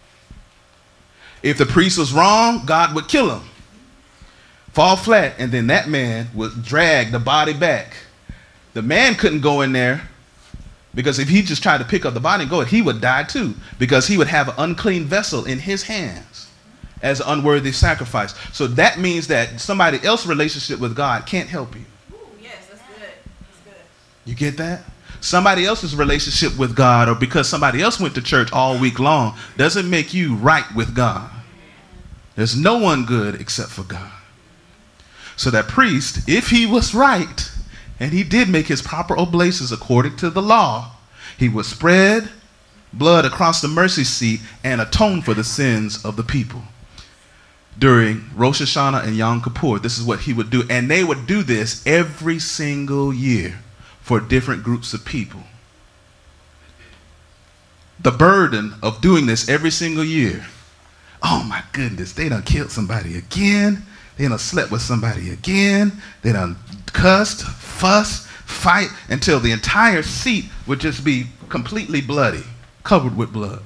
If the priest was wrong, God would kill him, fall flat, and then that man would drag the body back. The man couldn't go in there, because if he just tried to pick up the body and go, he would die too, because he would have an unclean vessel in his hands as an unworthy sacrifice. So that means that somebody else's relationship with God can't help you. Ooh, yes, that's good. That's good. You get that? Somebody else's relationship with God, or because somebody else went to church all week long, doesn't make you right with God. There's no one good except for God. So that priest, if he was right, and he did make his proper oblations according to the law, he would spread blood across the mercy seat and atone for the sins of the people. During Rosh Hashanah and Yom Kippur, this is what he would do. And they would do this every single year for different groups of people. The burden of doing this every single year. Oh my goodness, they done killed somebody again. They done slept with somebody again. They done cussed, fussed, fight, until the entire seat would just be completely bloody, covered with blood.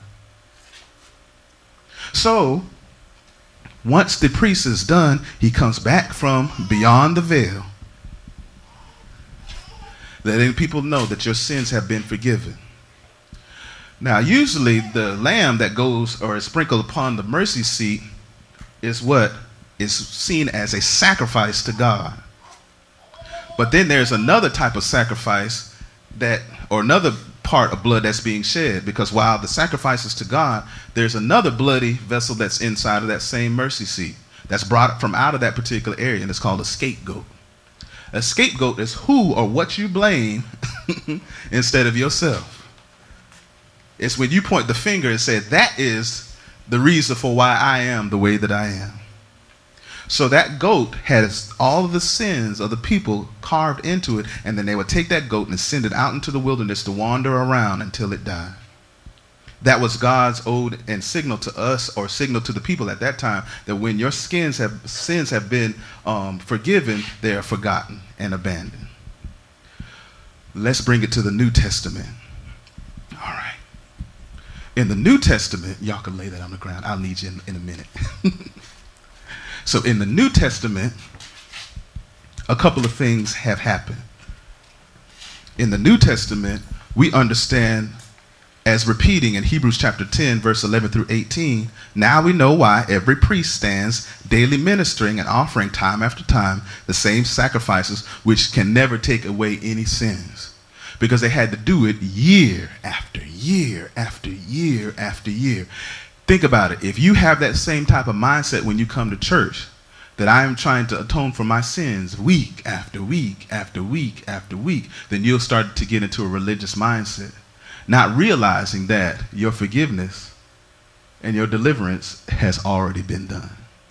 So, once the priest is done, he comes back from beyond the veil, letting people know that your sins have been forgiven. Now, usually the lamb that goes or is sprinkled upon the mercy seat is what is seen as a sacrifice to God. But then there's another type of sacrifice that, or another part of blood that's being shed, because while the sacrifice is to God, there's another bloody vessel that's inside of that same mercy seat that's brought from out of that particular area, and it's called a scapegoat. A scapegoat is who or what you blame instead of yourself. It's when you point the finger and say, that is the reason for why I am the way that I am. So that goat has all of the sins of the people carved into it, and then they would take that goat and send it out into the wilderness to wander around until it died. That was God's ode and signal to us, or signal to the people at that time, that when your skins have, sins have been um, forgiven, they are forgotten and abandoned. Let's bring it to the New Testament. All right. In the New Testament, y'all can lay that on the ground. I'll need you in, in a minute. So in the New Testament, a couple of things have happened. In the New Testament, we understand, as repeating in Hebrews chapter ten, verse eleven through eighteen, now we know why every priest stands daily ministering and offering time after time the same sacrifices which can never take away any sins. Because they had to do it year after year after year after year. Think about it. If you have that same type of mindset when you come to church, that I am trying to atone for my sins week after week after week after week, then you'll start to get into a religious mindset, not realizing that your forgiveness and your deliverance has already been done.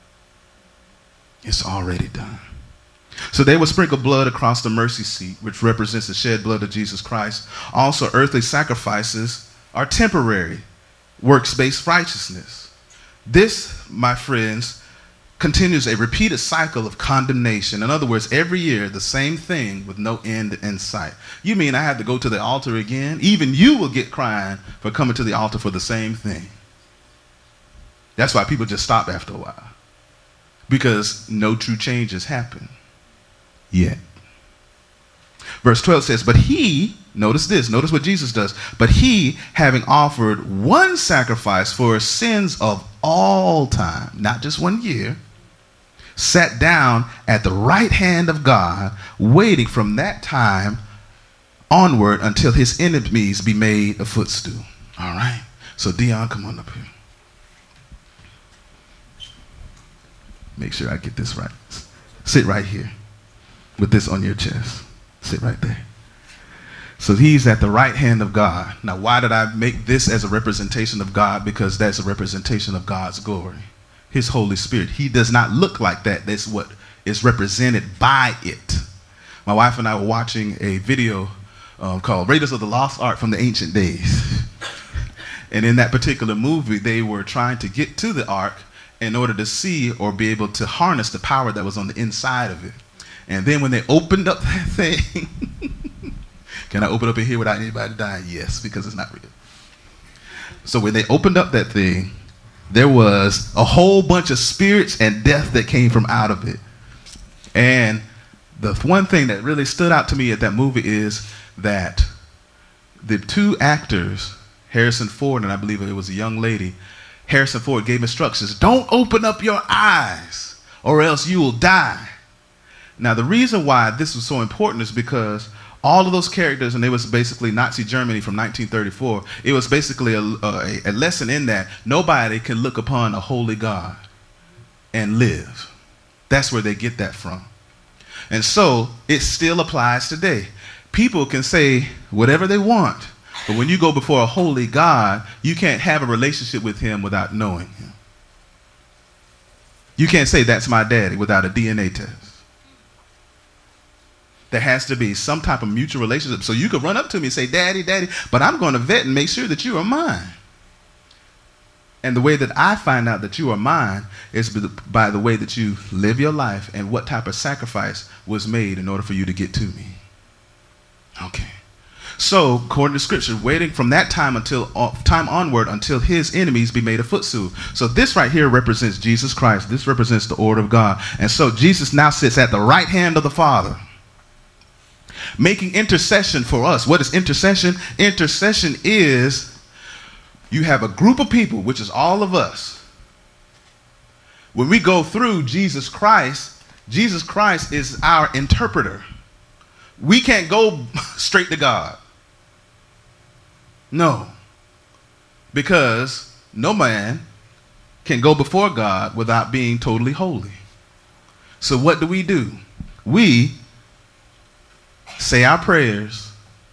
It's already done. So they will sprinkle blood across the mercy seat, which represents the shed blood of Jesus Christ. Also, earthly sacrifices are temporary, works-based righteousness. This, my friends, continues a repeated cycle of condemnation. In other words, every year, the same thing with no end in sight. You mean I have to go to the altar again? Even you will get crying for coming to the altar for the same thing. That's why people just stop after a while, because no true changes happen yet. Verse twelve says, but he, notice this, notice what Jesus does. But he, having offered one sacrifice for sins of all time, not just one year, sat down at the right hand of God, waiting from that time onward until his enemies be made a footstool. All right. So Dion, come on up here. Make sure I get this right. Sit right here with this on your chest. Sit right there. So he's at the right hand of God. Now, why did I make this as a representation of God? Because that's a representation of God's glory, his Holy Spirit. He does not look like that. That's what is represented by it. My wife and I were watching a video um, called Raiders of the Lost Ark from the Ancient Days. And in that particular movie, they were trying to get to the ark in order to see or be able to harness the power that was on the inside of it. And then when they opened up that thing, can I open up in here without anybody dying? Yes, because it's not real. So when they opened up that thing, there was a whole bunch of spirits and death that came from out of it. And the one thing that really stood out to me at that movie is that the two actors, Harrison Ford and I believe it was a young lady, Harrison Ford gave instructions, don't open up your eyes or else you will die. Now, the reason why this was so important is because all of those characters, and it was basically Nazi Germany from nineteen thirty-four, it was basically a, a, a lesson in that nobody can look upon a holy God and live. That's where they get that from. And so it still applies today. People can say whatever they want, but when you go before a holy God, you can't have a relationship with him without knowing him. You can't say that's my daddy without a D N A test. There has to be some type of mutual relationship. So you could run up to me and say, daddy, daddy, but I'm going to vet and make sure that you are mine. And the way that I find out that you are mine is by the way that you live your life and what type of sacrifice was made in order for you to get to me. Okay. So, according to Scripture, waiting from that time until uh, time onward until his enemies be made a footstool. So this right here represents Jesus Christ. This represents the order of God. And so Jesus now sits at the right hand of the Father, making intercession for us. What is intercession? Intercession is you have a group of people, which is all of us. When we go through Jesus Christ, Jesus Christ is our interpreter. We can't go straight to God. No. Because no man can go before God without being totally holy. So what do we do? We say our prayers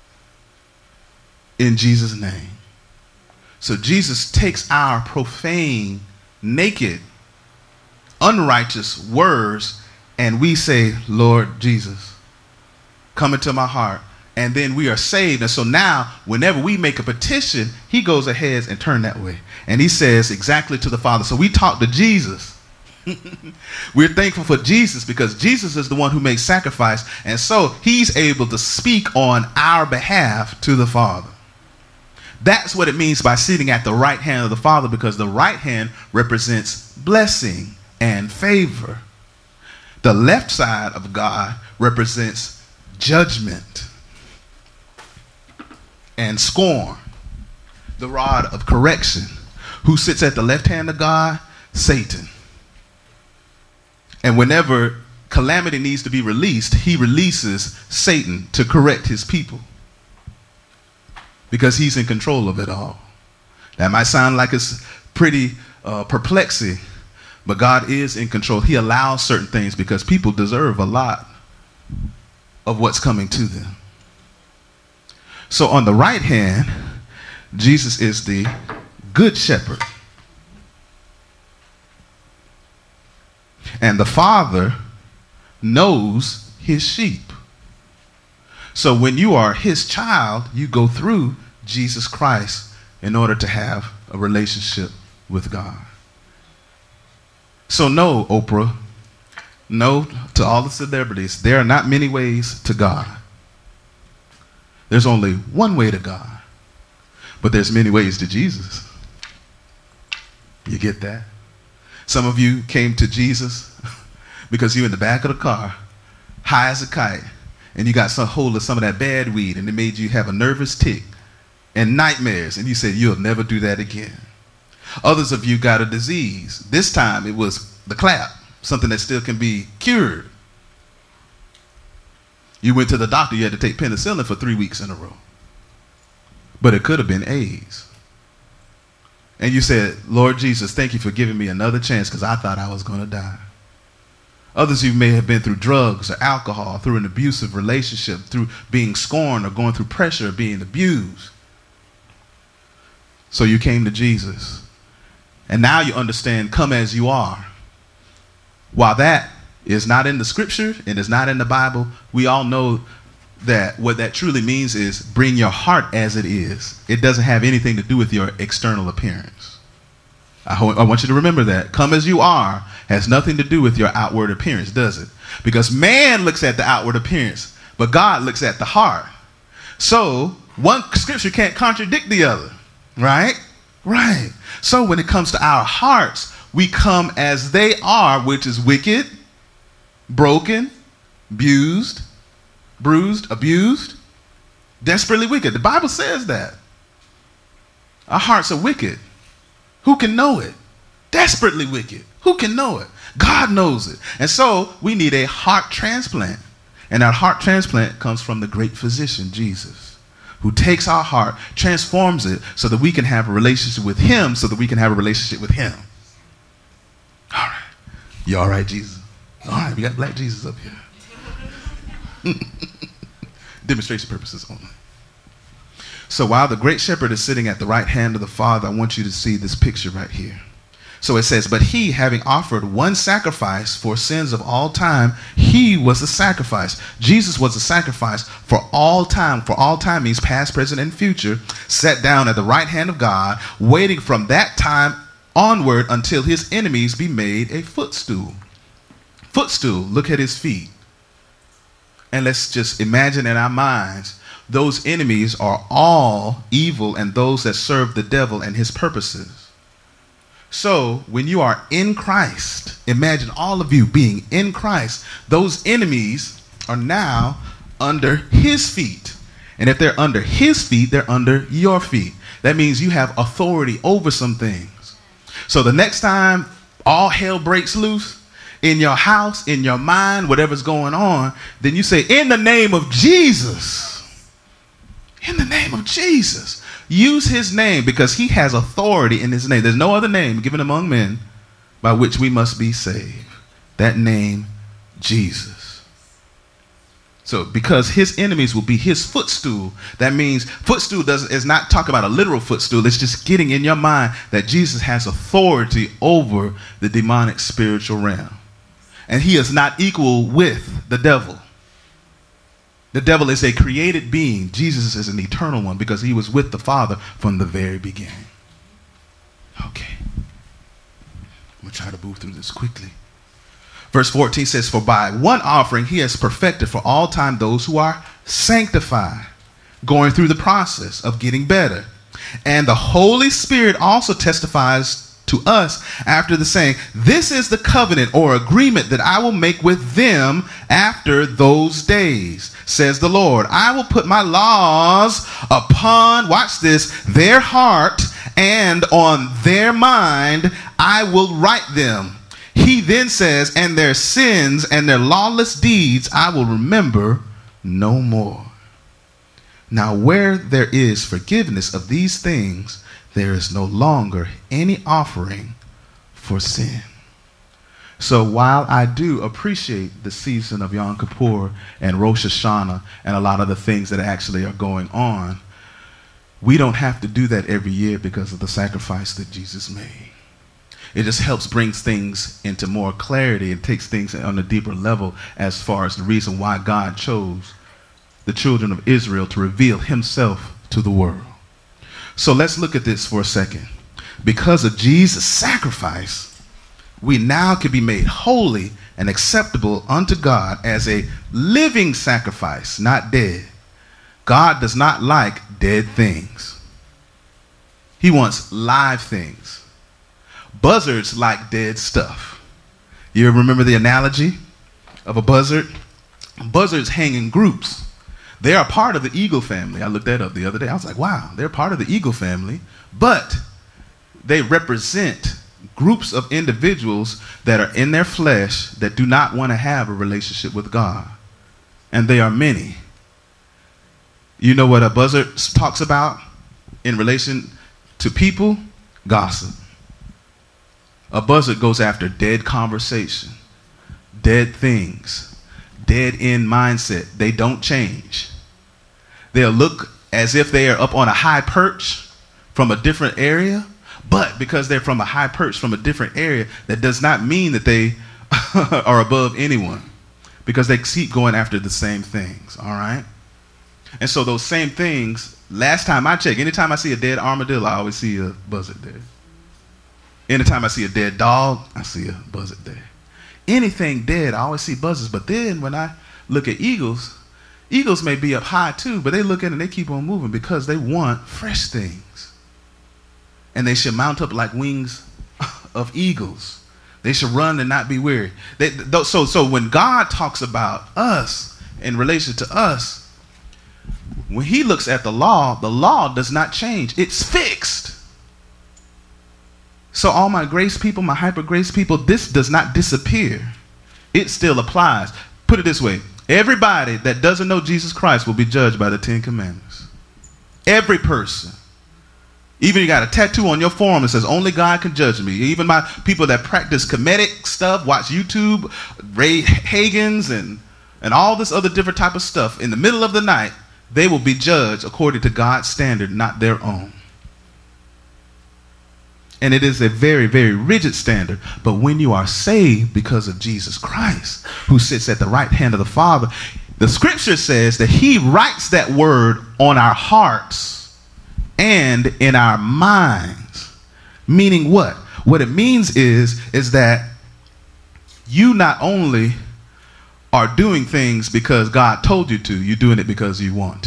in Jesus' name. So Jesus takes our profane, naked, unrighteous words, and we say, Lord Jesus, come into my heart. And then we are saved. And so now, whenever we make a petition, he goes ahead and turn that way. And he says exactly to the Father. So we talk to Jesus. We're thankful for Jesus because Jesus is the one who makes sacrifice. And so he's able to speak on our behalf to the Father. That's what it means by sitting at the right hand of the Father, because the right hand represents blessing and favor. The left side of God represents judgment and scorn. The rod of correction. Who sits at the left hand of God? Satan. And whenever calamity needs to be released, he releases Satan to correct his people, because he's in control of it all. That might sound like it's pretty uh, perplexing, but God is in control. He allows certain things because people deserve a lot of what's coming to them. So on the right hand, Jesus is the good shepherd. And the Father knows his sheep. So when you are his child, you go through Jesus Christ in order to have a relationship with God. So no, Oprah, no to all the celebrities, there are not many ways to God. There's only one way to God, but there's many ways to Jesus. You get that? Some of you came to Jesus because you're in the back of the car, high as a kite, and you got some hold of some of that bad weed, and it made you have a nervous tick and nightmares, and you said, you'll never do that again. Others of you got a disease. This time it was the clap, something that still can be cured. You went to the doctor, you had to take penicillin for three weeks in a row. But it could have been AIDS. And you said, Lord Jesus, thank you for giving me another chance because I thought I was going to die. Others of you may have been through drugs or alcohol, through an abusive relationship, through being scorned or going through pressure or being abused. So you came to Jesus. And now you understand, come as you are. While that is not in the scripture and is not in the Bible, we all know that what that truly means is bring your heart as it is. It doesn't have anything to do with your external appearance. I, ho- I want you to remember that. Come as you are has nothing to do with your outward appearance, does it? Because man looks at the outward appearance, but God looks at the heart. So one scripture can't contradict the other, right? Right. So when it comes to our hearts, we come as they are, which is wicked, broken, abused, bruised, abused, desperately wicked. The Bible says that. Our hearts are wicked. Who can know it? Desperately wicked. Who can know it? God knows it. And so we need a heart transplant. And that heart transplant comes from the great physician, Jesus, who takes our heart, transforms it so that we can have a relationship with him, so that we can have a relationship with him. All right. You all right, Jesus? All right, we got black Jesus up here. Demonstration purposes only. So while the great shepherd is sitting at the right hand of the Father, I want you to see this picture right here. So it says, but he, having offered one sacrifice for sins of all time, he was the sacrifice. Jesus was the sacrifice for all time. For all time means past, present, and future, sat down at the right hand of God, waiting from that time onward until his enemies be made a footstool. Footstool, look at his feet. And let's just imagine in our minds, those enemies are all evil and those that serve the devil and his purposes. So when you are in Christ, imagine all of you being in Christ. Those enemies are now under his feet. And if they're under his feet, they're under your feet. That means you have authority over some things. So the next time all hell breaks loose in your house, in your mind, whatever's going on, then you say, in the name of Jesus, in the name of Jesus, use his name because he has authority in his name. There's no other name given among men by which we must be saved. That name, Jesus. So because his enemies will be his footstool, that means footstool does, is not talking about a literal footstool. It's just getting in your mind that Jesus has authority over the demonic spiritual realm. And he is not equal with the devil. The devil is a created being. Jesus is an eternal one because he was with the Father from the very beginning. Okay. I'm going to try to move through this quickly. Verse fourteen says, for by one offering he has perfected for all time those who are sanctified, going through the process of getting better. And the Holy Spirit also testifies to us after the saying, this is the covenant or agreement that I will make with them after those days, says the Lord. I will put my laws upon, watch this, their heart, and on their mind I will write them. He then says, and their sins and their lawless deeds I will remember no more. Now where there is forgiveness of these things, there is no longer any offering for sin. So while I do appreciate the season of Yom Kippur and Rosh Hashanah and a lot of the things that actually are going on, we don't have to do that every year because of the sacrifice that Jesus made. It just helps bring things into more clarity and takes things on a deeper level as far as the reason why God chose the children of Israel to reveal himself to the world. So let's look at this for a second. Because of Jesus' sacrifice, we now can be made holy and acceptable unto God as a living sacrifice, not dead. God does not like dead things. He wants live things. Buzzards like dead stuff. You remember the analogy of a buzzard? Buzzards hang in groups. They are part of the eagle family. I looked that up the other day. I was like, wow, they're part of the eagle family, but they represent groups of individuals that are in their flesh that do not want to have a relationship with God. And they are many. You know what a buzzard talks about in relation to people? Gossip. A buzzard goes after dead conversation, dead things, dead end mindset. They don't change. They'll look as if they are up on a high perch from a different area, but because they're from a high perch from a different area, that does not mean that they are above anyone, because they keep going after the same things, all right? And so those same things, last time I checked, anytime I see a dead armadillo, I always see a buzzard there. Anytime I see a dead dog, I see a buzzard there. Anything dead, I always see buzzards. But then when I look at eagles, eagles may be up high too, but they look at it and they keep on moving because they want fresh things. And they should mount up like wings of eagles. They should run and not be weary. They, so, so when God talks about us in relation to us, when he looks at the law, the law does not change. It's fixed. So all my grace people, my hyper grace people, this does not disappear. It still applies. Put it this way. Everybody that doesn't know Jesus Christ will be judged by the Ten Commandments. Every person. Even you got a tattoo on your forearm that says only God can judge me. Even my people that practice Kemetic stuff, watch YouTube, Ray Hagins and, and all this other different type of stuff. In the middle of the night, they will be judged according to God's standard, not their own. And it is a very, very rigid standard. But when you are saved because of Jesus Christ, who sits at the right hand of the Father, the scripture says that he writes that word on our hearts and in our minds. Meaning what? What it means is, is that you not only are doing things because God told you to, you're doing it because you want to.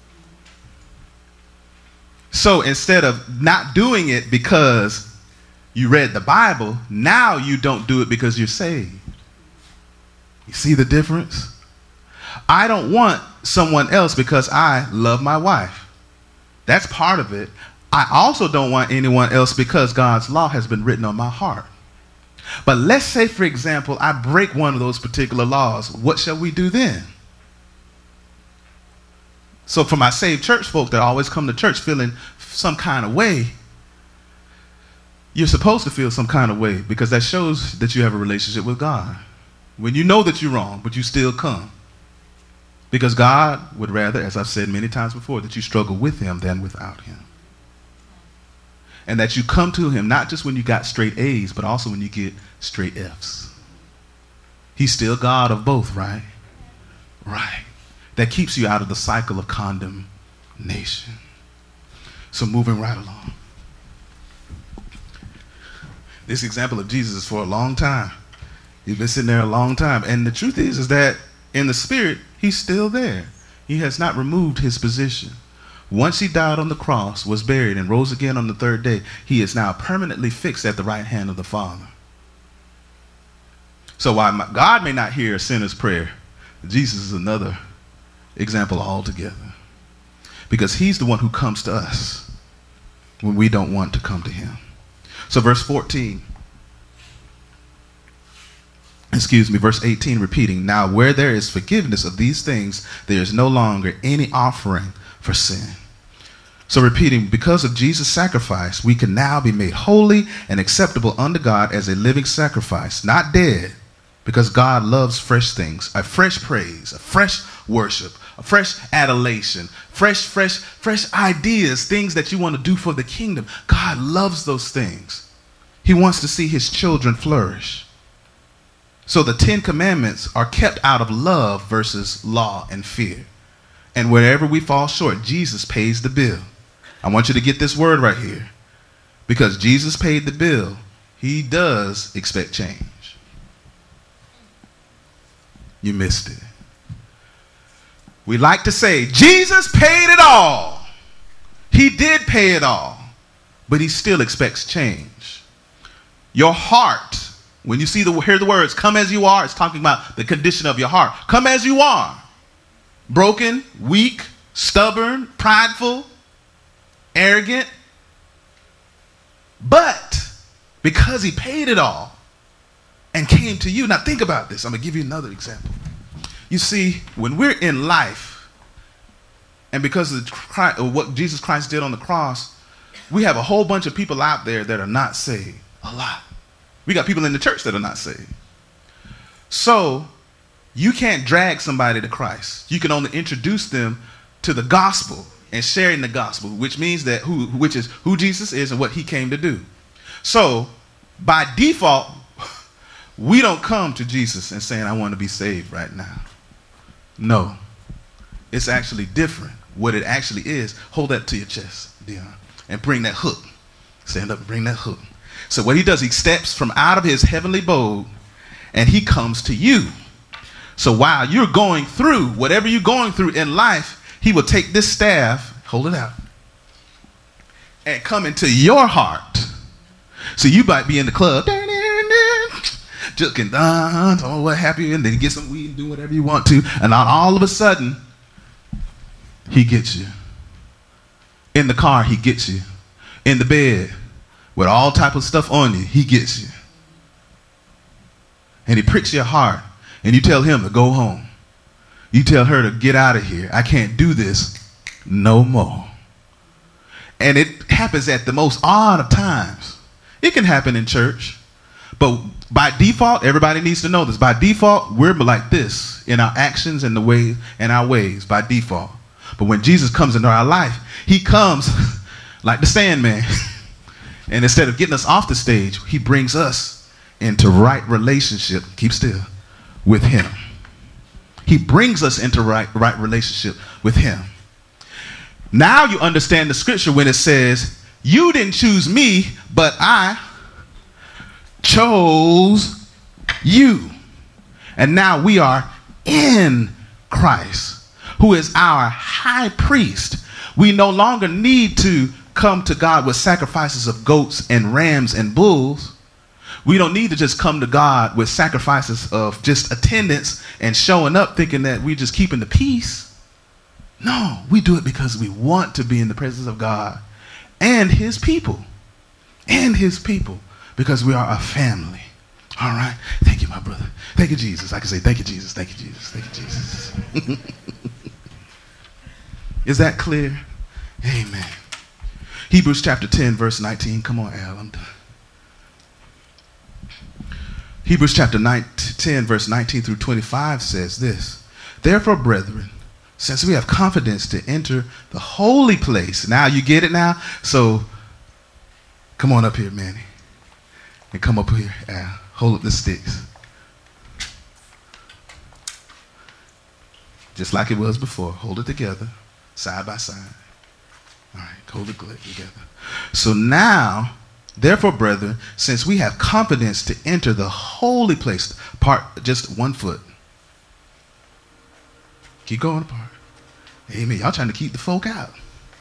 So instead of not doing it because you read the Bible, now you don't do it because you're saved. You see the difference? I don't want someone else because I love my wife. That's part of it. I also don't want anyone else because God's law has been written on my heart. But let's say, for example, I break one of those particular laws. What shall we do then? So for my saved church folk that always come to church feeling some kind of way, you're supposed to feel some kind of way because that shows that you have a relationship with God. When you know that you're wrong, but you still come. Because God would rather, as I've said many times before, that you struggle with him than without him. And that you come to him not just when you got straight A's, but also when you get straight F's. He's still God of both, right? Right. That keeps you out of the cycle of condemnation. So moving right along. This example of Jesus is for a long time. He's been sitting there a long time. And the truth is, is that in the spirit, he's still there. He has not removed his position. Once he died on the cross, was buried, and rose again on the third day, he is now permanently fixed at the right hand of the Father. So while my, God may not hear a sinner's prayer, Jesus is another example altogether. Because he's the one who comes to us when we don't want to come to him. So verse fourteen. Excuse me, verse eighteen, repeating. Now where there is forgiveness of these things, there is no longer any offering for sin. So repeating, because of Jesus' sacrifice, we can now be made holy and acceptable unto God as a living sacrifice, not dead, because God loves fresh things, a fresh praise, a fresh worship, a fresh adulation, fresh, fresh, fresh ideas, things that you want to do for the kingdom. God loves those things. He wants to see his children flourish. So the Ten Commandments are kept out of love versus law and fear. And wherever we fall short, Jesus pays the bill. I want you to get this word right here. Because Jesus paid the bill, he does expect change. You missed it. We like to say, Jesus paid it all. He did pay it all. But he still expects change. Your heart, when you see the hear the words, come as you are, it's talking about the condition of your heart. Come as you are. Broken, weak, stubborn, prideful, arrogant. But because he paid it all and came to you. Now think about this. I'm going to give you another example. You see, when we're in life, and because of, the Christ, of what Jesus Christ did on the cross, we have a whole bunch of people out there that are not saved. A lot. We got people in the church that are not saved. So you can't drag somebody to Christ. You can only introduce them to the gospel and sharing the gospel, which means that who, which is who Jesus is and what he came to do. So by default, we don't come to Jesus and saying, I want to be saved right now. No, it's actually different. What it actually is, hold that to your chest, Dion, and bring that hook. Stand up and bring that hook. So what he does, he steps from out of his heavenly abode and he comes to you. So while you're going through whatever you're going through in life, he will take this staff, hold it out, and come into your heart. So you might be in the club, just getting done, oh, what happy, and then you get some weed and do whatever you want to, and all of a sudden, he gets you. In the car, he gets you. In the bed, with all type of stuff on you, he gets you. And he pricks your heart, and you tell him to go home. You tell her to get out of here. I can't do this no more. And it happens at the most odd of times. It can happen in church. But by default, everybody needs to know this. By default, we're like this in our actions and the way and our ways by default. But when Jesus comes into our life, he comes like the Sandman. And instead of getting us off the stage, he brings us into right relationship, keep still, with him. He brings us into right, right relationship with him. Now you understand the scripture when it says, you didn't choose me, but I chose you. And now we are in Christ, who is our high priest. We no longer need to come to God with sacrifices of goats and rams and bulls. We don't need to just come to God with sacrifices of just attendance and showing up thinking that we're just keeping the peace. No, we do it because we want to be in the presence of God and his people. And his people. Because we are a family. All right. Thank you, my brother. Thank you, Jesus. I can say, thank you, Jesus. Thank you, Jesus. Thank you, Jesus. Is that clear? Amen. Hebrews chapter ten, verse nineteen. Come on, Al, I'm done. Hebrews chapter ten, verse nineteen through twenty-five says this. Therefore, brethren, since we have confidence to enter the holy place. Now you get it now? So come on up here, Manny. And come up here, Al. Hold up the sticks. Just like it was before. Hold it together, side by side. All right, hold it together. So now, therefore, brethren, since we have confidence to enter the holy place, part just one foot. Keep going apart. Amen. Y'all trying to keep the folk out.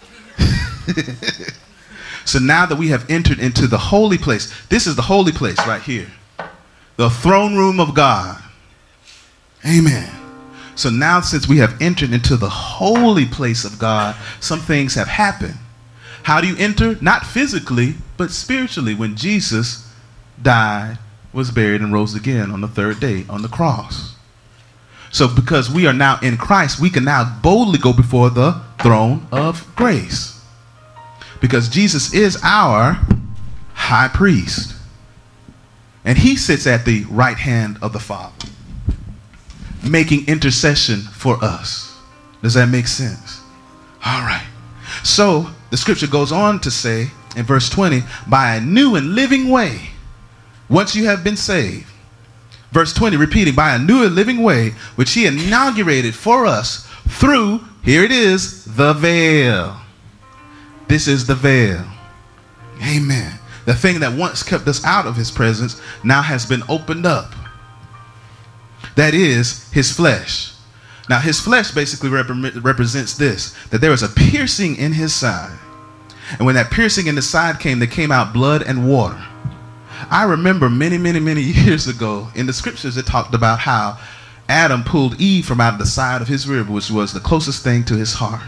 So now that we have entered into the holy place, this is the holy place right here. The throne room of God. Amen. So now since we have entered into the holy place of God, some things have happened. How do you enter? Not physically, but spiritually. When Jesus died, was buried, and rose again on the third day on the cross. So because we are now in Christ, we can now boldly go before the throne of grace. Because Jesus is our high priest. And he sits at the right hand of the Father, making intercession for us. Does that make sense? All right. So the scripture goes on to say in verse twenty, by a new and living way, once you have been saved. Verse twenty, repeating, by a new and living way, which he inaugurated for us through, here it is, the veil. This is the veil. Amen. The thing that once kept us out of his presence now has been opened up. That is his flesh. Now his flesh basically rep- represents this, that there was a piercing in his side. And when that piercing in the side came, there came out blood and water. I remember many, many, many years ago in the scriptures it talked about how Adam pulled Eve from out of the side of his rib, which was the closest thing to his heart.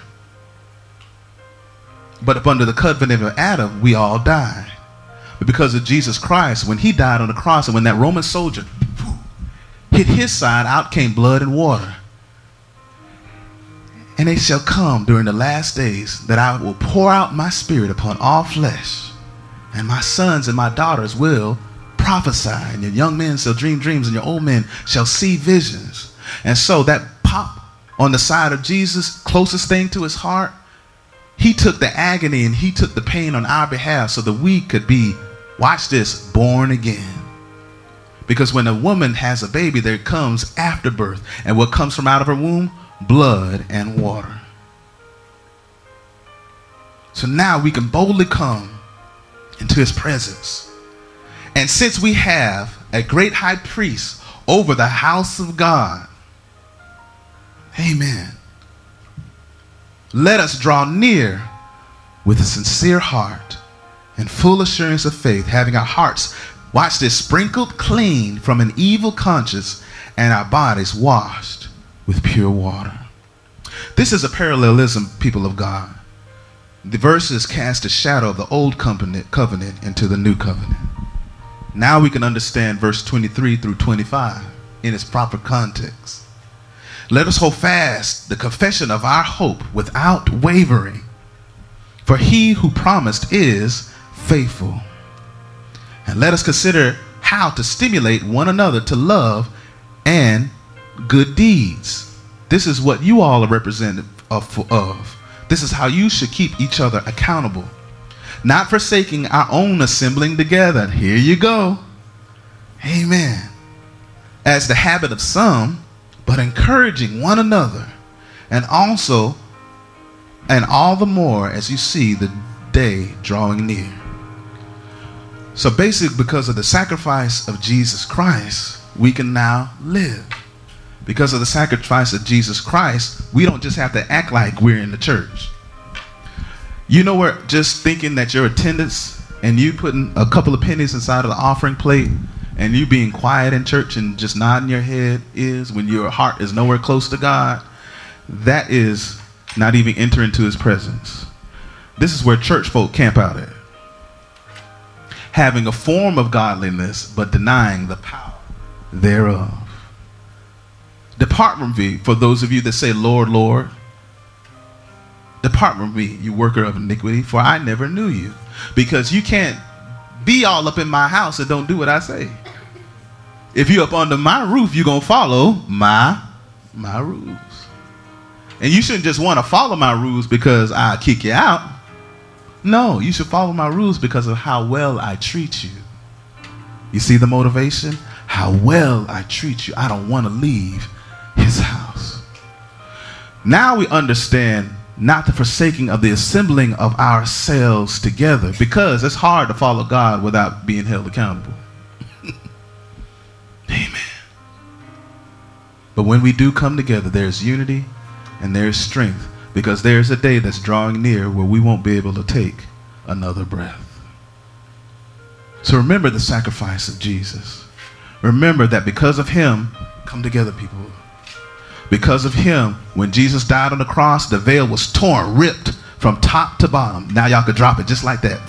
But up under the covenant of Adam, we all died. But because of Jesus Christ, when he died on the cross and when that Roman soldier hit his side, out came blood and water. And it shall come during the last days that I will pour out my spirit upon all flesh, and my sons and my daughters will prophesy, and your young men shall dream dreams, and your old men shall see visions. And so that pop on the side of Jesus, closest thing to his heart, he took the agony and he took the pain on our behalf so that we could be, watch this, born again. Because when a woman has a baby, there comes afterbirth. And what comes from out of her womb? Blood and water. So now we can boldly come into his presence. And since we have a great high priest over the house of God, amen, let us draw near with a sincere heart and full assurance of faith, having our hearts, watch this, sprinkled clean from an evil conscience and our bodies washed with pure water. This is a parallelism, people of God. The verses cast a shadow of the old covenant, covenant into the new covenant. Now we can understand verse twenty-three through twenty-five in its proper context. Let us hold fast the confession of our hope without wavering, for he who promised is faithful. And let us consider how to stimulate one another to love and good deeds. This is what you all are representative of, of. This is how you should keep each other accountable. Not forsaking our own assembling together. Here you go. Amen. As the habit of some, but encouraging one another, and also, and all the more as you see the day drawing near. So basically, because of the sacrifice of Jesus Christ, we can now live. Because of the sacrifice of Jesus Christ, we don't just have to act like we're in the church. You know where just thinking that your attendance and you putting a couple of pennies inside of the offering plate and you being quiet in church and just nodding your head is when your heart is nowhere close to God, that is not even entering into his presence. This is where church folk camp out at. Having a form of godliness, but denying the power thereof. Depart from me, for those of you that say, Lord, Lord. Depart from me, you worker of iniquity, for I never knew you. Because you can't be all up in my house and don't do what I say. If you're up under my roof, you're going to follow my, my rules. And you shouldn't just want to follow my rules because I kick you out. No, you should follow my rules because of how well I treat you. You see the motivation? How well I treat you. I don't want to leave his house. Now we understand not the forsaking of the assembling of ourselves together, because it's hard to follow God without being held accountable. Amen. But when we do come together, there's unity and there's strength, because there's a day that's drawing near where we won't be able to take another breath. So remember the sacrifice of Jesus. Remember that because of him, come together, people. Because of him, when Jesus died on the cross, the veil was torn, ripped from top to bottom. Now y'all could drop it just like that.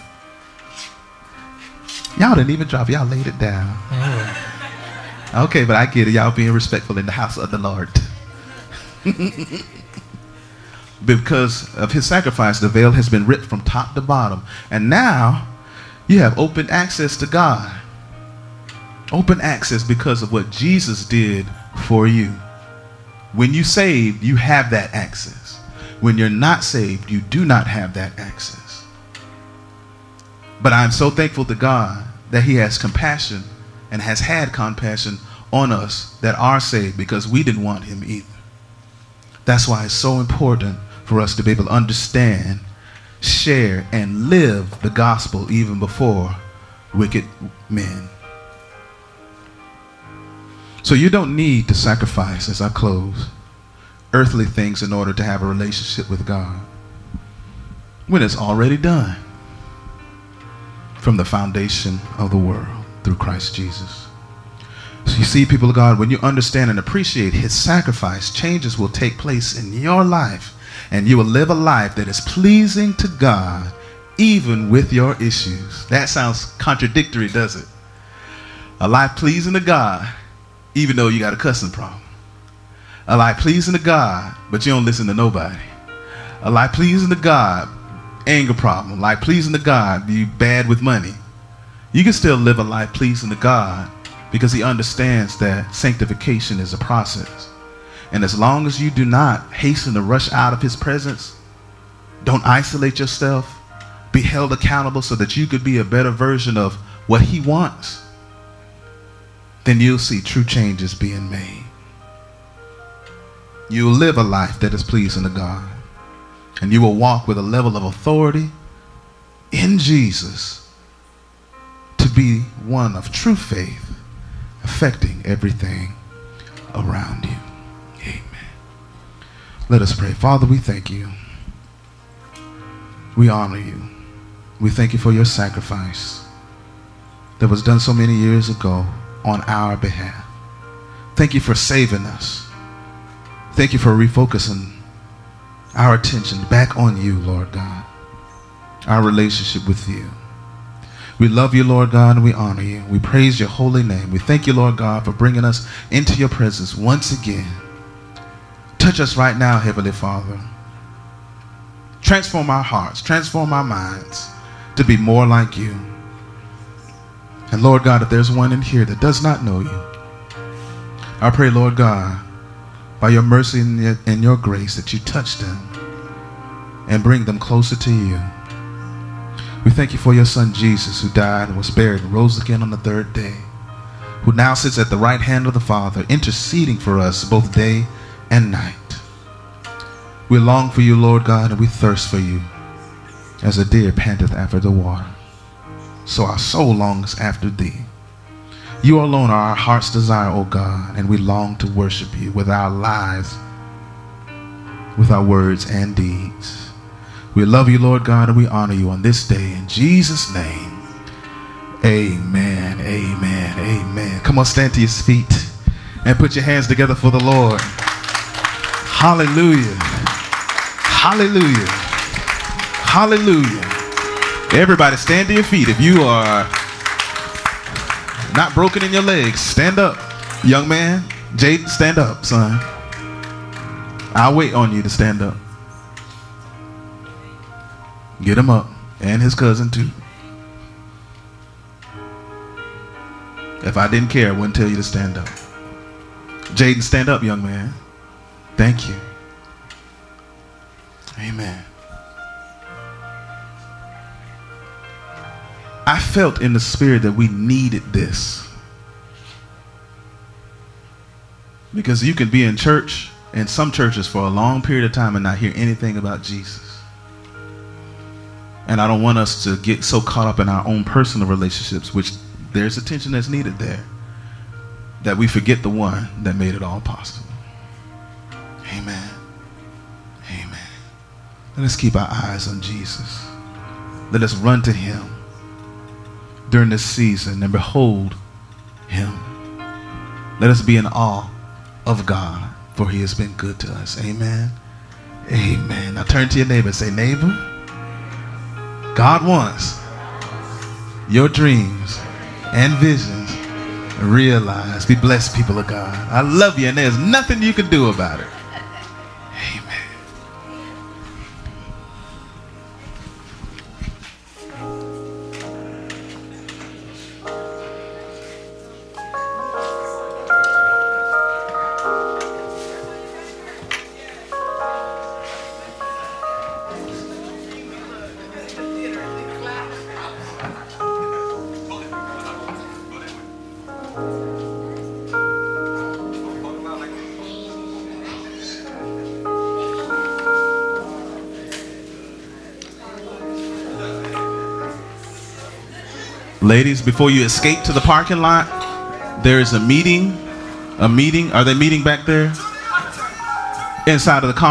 Y'all didn't even drop it. Y'all laid it down. Oh. Okay, but I get it. Y'all being respectful in the house of the Lord. Because of his sacrifice, the veil has been ripped from top to bottom. And now you have open access to God. Open access because of what Jesus did for you. When you saved, you have that access. When you're not saved, you do not have that access. But I'm so thankful to God that he has compassion and has had compassion on us that are saved, because we didn't want him either. That's why it's so important for us to be able to understand, share, and live the gospel even before wicked men. So you don't need to sacrifice, as I close, earthly things in order to have a relationship with God, when it's already done from the foundation of the world through Christ Jesus. So you see, people of God, when you understand and appreciate his sacrifice, changes will take place in your life, and you will live a life that is pleasing to God, even with your issues. That sounds contradictory, does it? A life pleasing to God, even though you got a cussing problem. A life pleasing to God, but you don't listen to nobody. A life pleasing to God, anger problem. A life pleasing to God, you bad with money. You can still live a life pleasing to God, because he understands that sanctification is a process. And as long as you do not hasten to rush out of his presence, don't isolate yourself, be held accountable so that you could be a better version of what he wants, then you'll see true changes being made. You'll live a life that is pleasing to God, and you will walk with a level of authority in Jesus to be one of true faith, affecting everything around you. Amen. Let us pray. Father, we thank you. We honor you. We thank you for your sacrifice that was done so many years ago on our behalf. Thank you for saving us. Thank you for refocusing our attention back on you, Lord God, our relationship with you. We love you, Lord God, and we honor you. We praise your holy name. We thank you, Lord God, for bringing us into your presence once again. Touch us right now, Heavenly Father. Transform our hearts, transform our minds to be more like you. And Lord God, if there's one in here that does not know you, I pray, Lord God, by your mercy and your, and your grace, that you touch them and bring them closer to you. We thank you for your son Jesus, who died and was buried and rose again on the third day, who now sits at the right hand of the Father, interceding for us both day and night. We long for you, Lord God, and we thirst for you as a deer panteth after the water. So our soul longs after thee. You alone are our heart's desire, O God, and we long to worship you with our lives, with our words and deeds. We love you, Lord God, and we honor you on this day. In Jesus' name, amen, amen, amen. Come on, stand to your feet and put your hands together for the Lord. Hallelujah. Hallelujah. Hallelujah. Everybody stand to your feet. If you are not broken in your legs, stand up. Young man, Jaden, stand up, son. I'll wait on you to stand up. Get him up. And his cousin too. If I didn't care, I wouldn't tell you to stand up. Jaden, stand up, young man. Thank you. Amen. I felt in the spirit that we needed this. Because you can be in church, in some churches, for a long period of time and not hear anything about Jesus. And I don't want us to get so caught up in our own personal relationships, which there's attention that's needed there, that we forget the one that made it all possible. Amen. Amen. Let us keep our eyes on Jesus. Let us run to him during this season and behold him. Let us be in awe of God, for he has been good to us. Amen. Amen. Now turn to your neighbor and say, neighbor, God wants your dreams and visions realized. Be blessed, people of God. I love you, and there's nothing you can do about it. Amen. Ladies, before you escape to the parking lot, there is a meeting. A meeting. Are they meeting back there? Inside of the